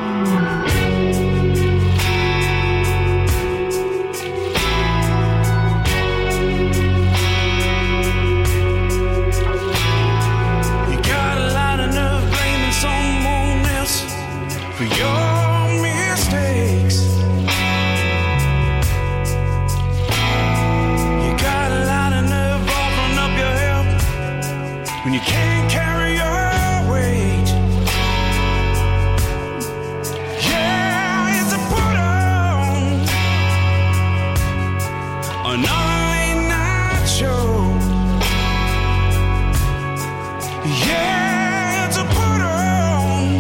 For your mistakes, you got a lot of nerve offering up your help when you can't carry your weight. Yeah, it's a put on another late night show. Yeah, it's a put on,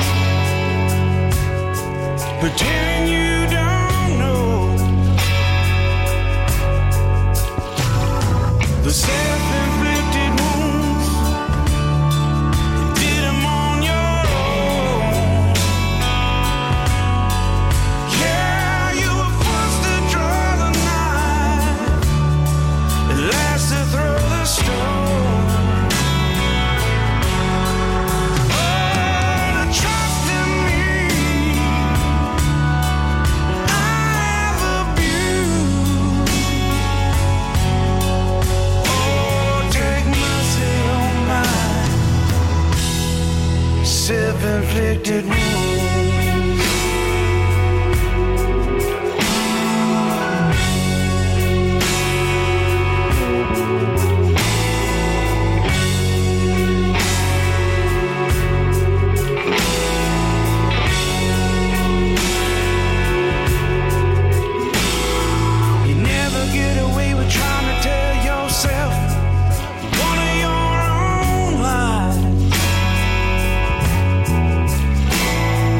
pretending you don't know the self-inflicted wounds. You did them on your own. Yeah, you were forced to draw the knife, at last to throw the stone. Self-inflicted wounds. You never get away with trying to tell yourself one of your own lies.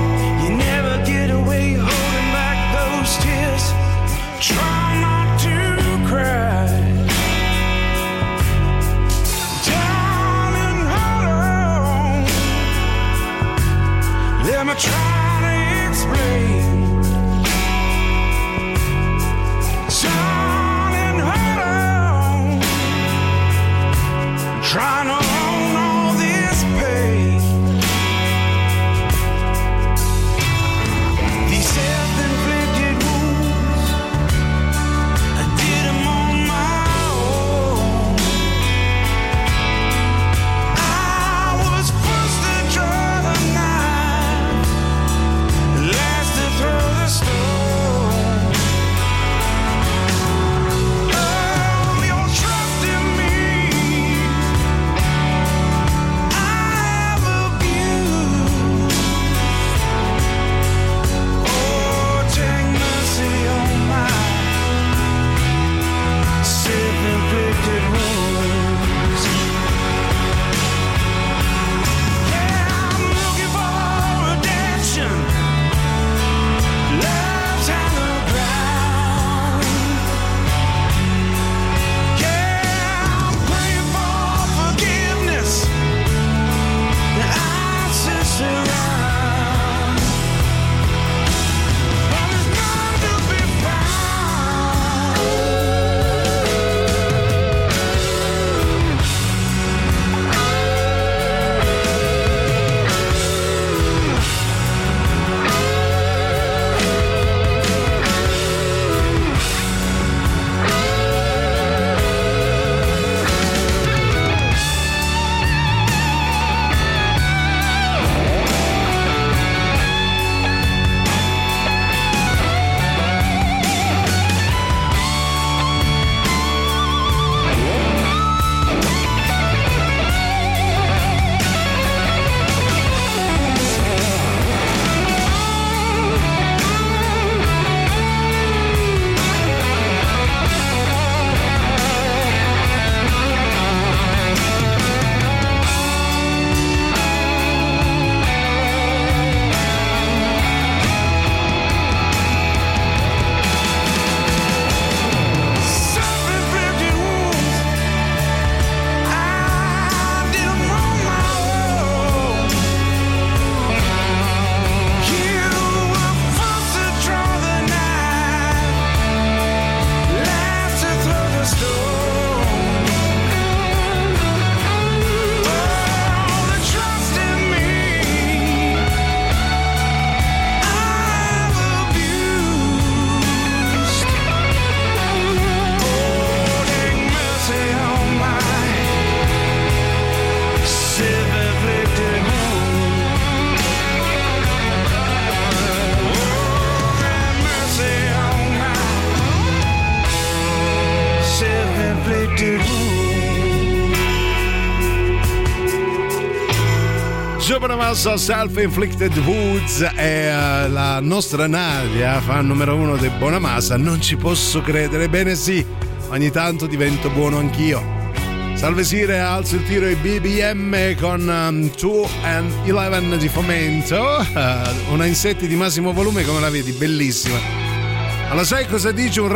self-inflicted wound. Joe Bonamassa, Self-Inflicted Wounds, e la nostra Nadia, fan numero 1 di Bonamassa. Non ci posso credere, bene sì, ogni tanto divento buono anch'io. Salve Sire, alzo il tiro ai BBM con 2 and 11 di Fomento, una insetti di massimo volume, come la vedi, bellissima. Allora sai cosa dice un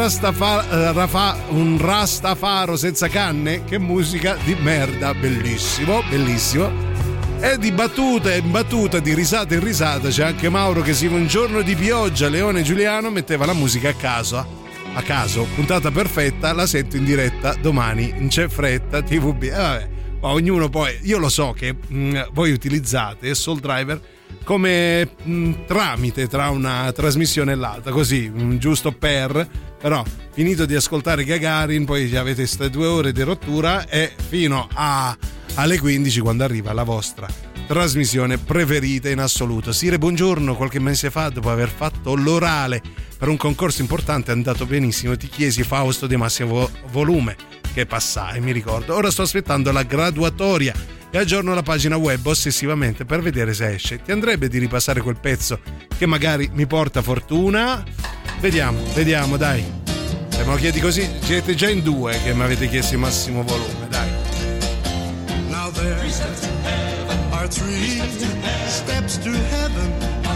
rastafaro senza canne? Che musica di merda, bellissimo, bellissimo. E di battuta in battuta, di risata in risata, c'è anche Mauro che si un giorno di pioggia, Leone Giuliano metteva la musica a caso, puntata perfetta, la sento in diretta domani, non c'è fretta, TVB, vabbè, ma ognuno poi, io lo so che voi utilizzate Soul Driver come tramite tra una trasmissione e l'altra, così, giusto però finito di ascoltare Gagarin, poi avete queste 2 ore di rottura e fino alle 15 quando arriva la vostra trasmissione preferita in assoluto. Sire, buongiorno, qualche mese fa dopo aver fatto l'orale per un concorso importante è andato benissimo, ti chiesi Fausto di massimo volume che passai, mi ricordo, ora sto aspettando la graduatoria e aggiorno la pagina web ossessivamente per vedere se esce. Ti andrebbe di ripassare quel pezzo che magari mi porta fortuna? Vediamo dai, se me lo chiedi così siete già in 2 che mi avete chiesto il massimo volume, dai. Now there are 3 steps to heaven.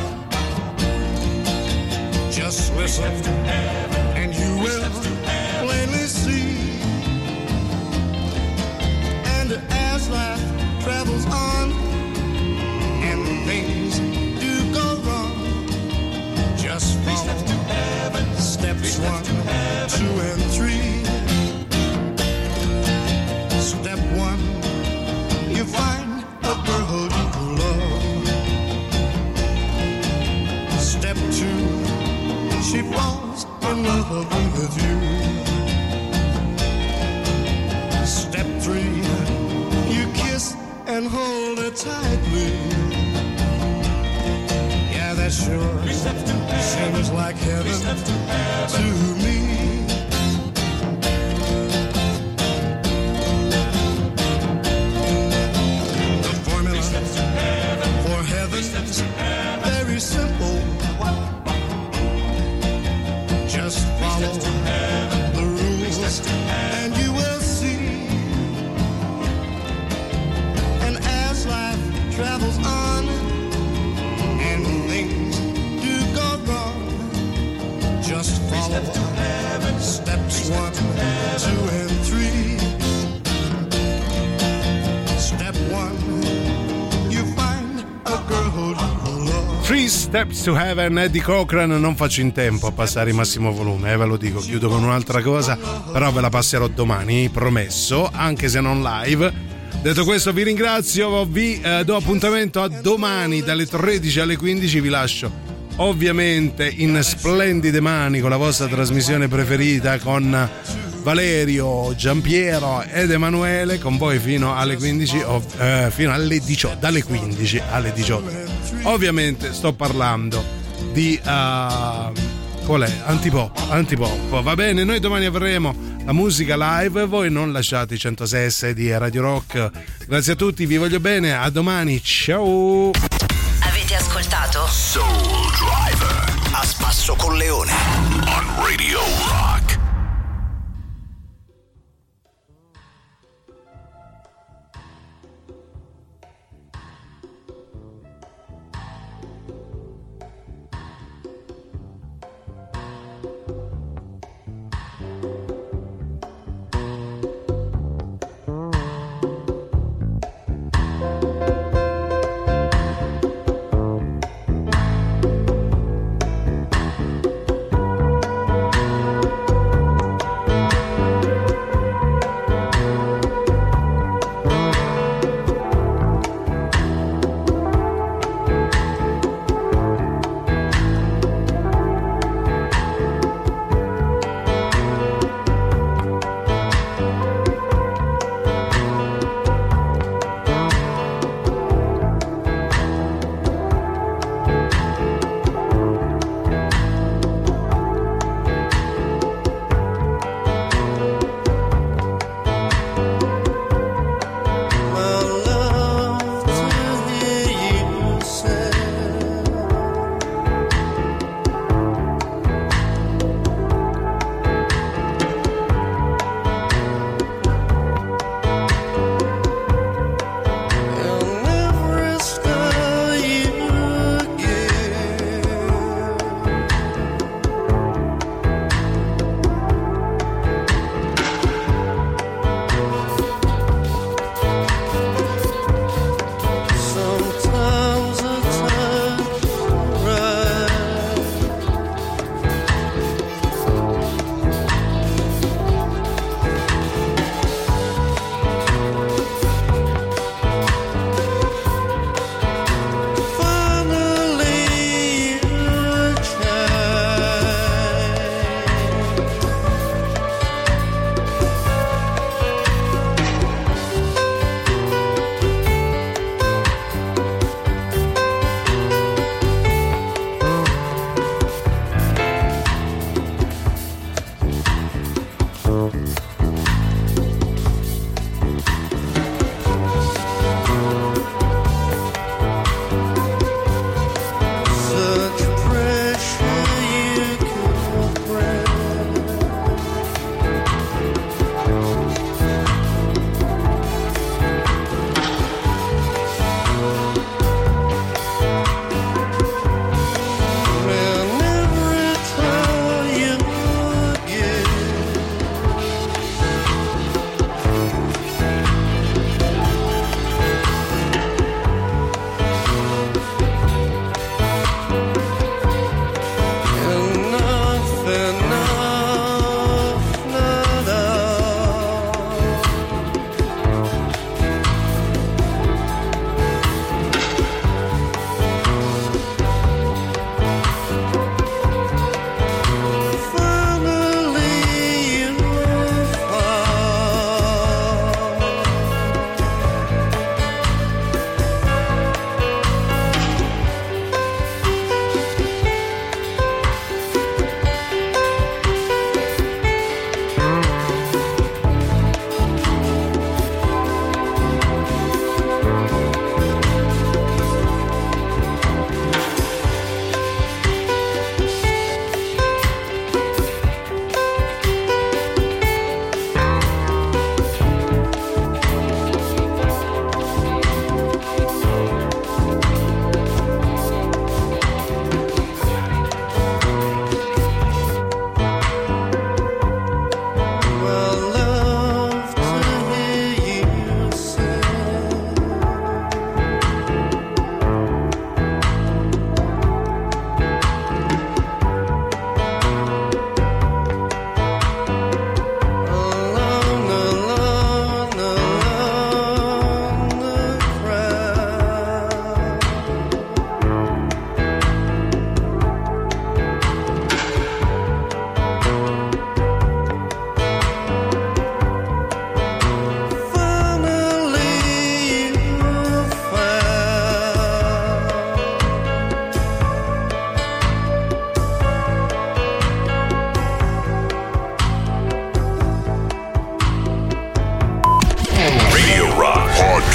Just listen and you will plainly see. And as life travels on and things do go wrong, just follow steps 1, 2 and 3. Step 1, you find a girl you love. Step 2, she falls in love with you. Step 3, you kiss and hold her tightly. Yeah, that sure seems like heaven to me. The formula for heaven's very simple. Just follow the rules and you will see. And as life travels on and things do go wrong, just follow steps 1, 2 and 3. Step 1, you find a girl you love. 3 Steps to Heaven, Eddie Cochran. Non faccio in tempo a passare il massimo volume, ve lo dico, chiudo con un'altra cosa, però ve la passerò domani, promesso, anche se non live. Detto questo vi ringrazio, vi do appuntamento a domani dalle 13 alle 15, vi lascio ovviamente in splendide mani con la vostra trasmissione preferita, con Valerio, Giampiero ed Emanuele, con voi fino alle 15, fino alle 18, dalle 15 alle 18. Ovviamente sto parlando di qual è? Antipop, va bene? Noi domani avremo la musica live, voi non lasciate i 106 di Radio Rock. Grazie a tutti, vi voglio bene, a domani, ciao. Avete ascoltato Soul Driver a spasso con Leone on Radio Rock.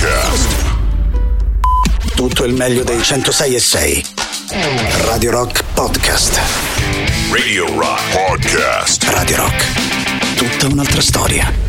Podcast. Tutto il meglio dei 106.6. Radio Rock Podcast. Radio Rock Podcast. Radio Rock. Tutta un'altra storia.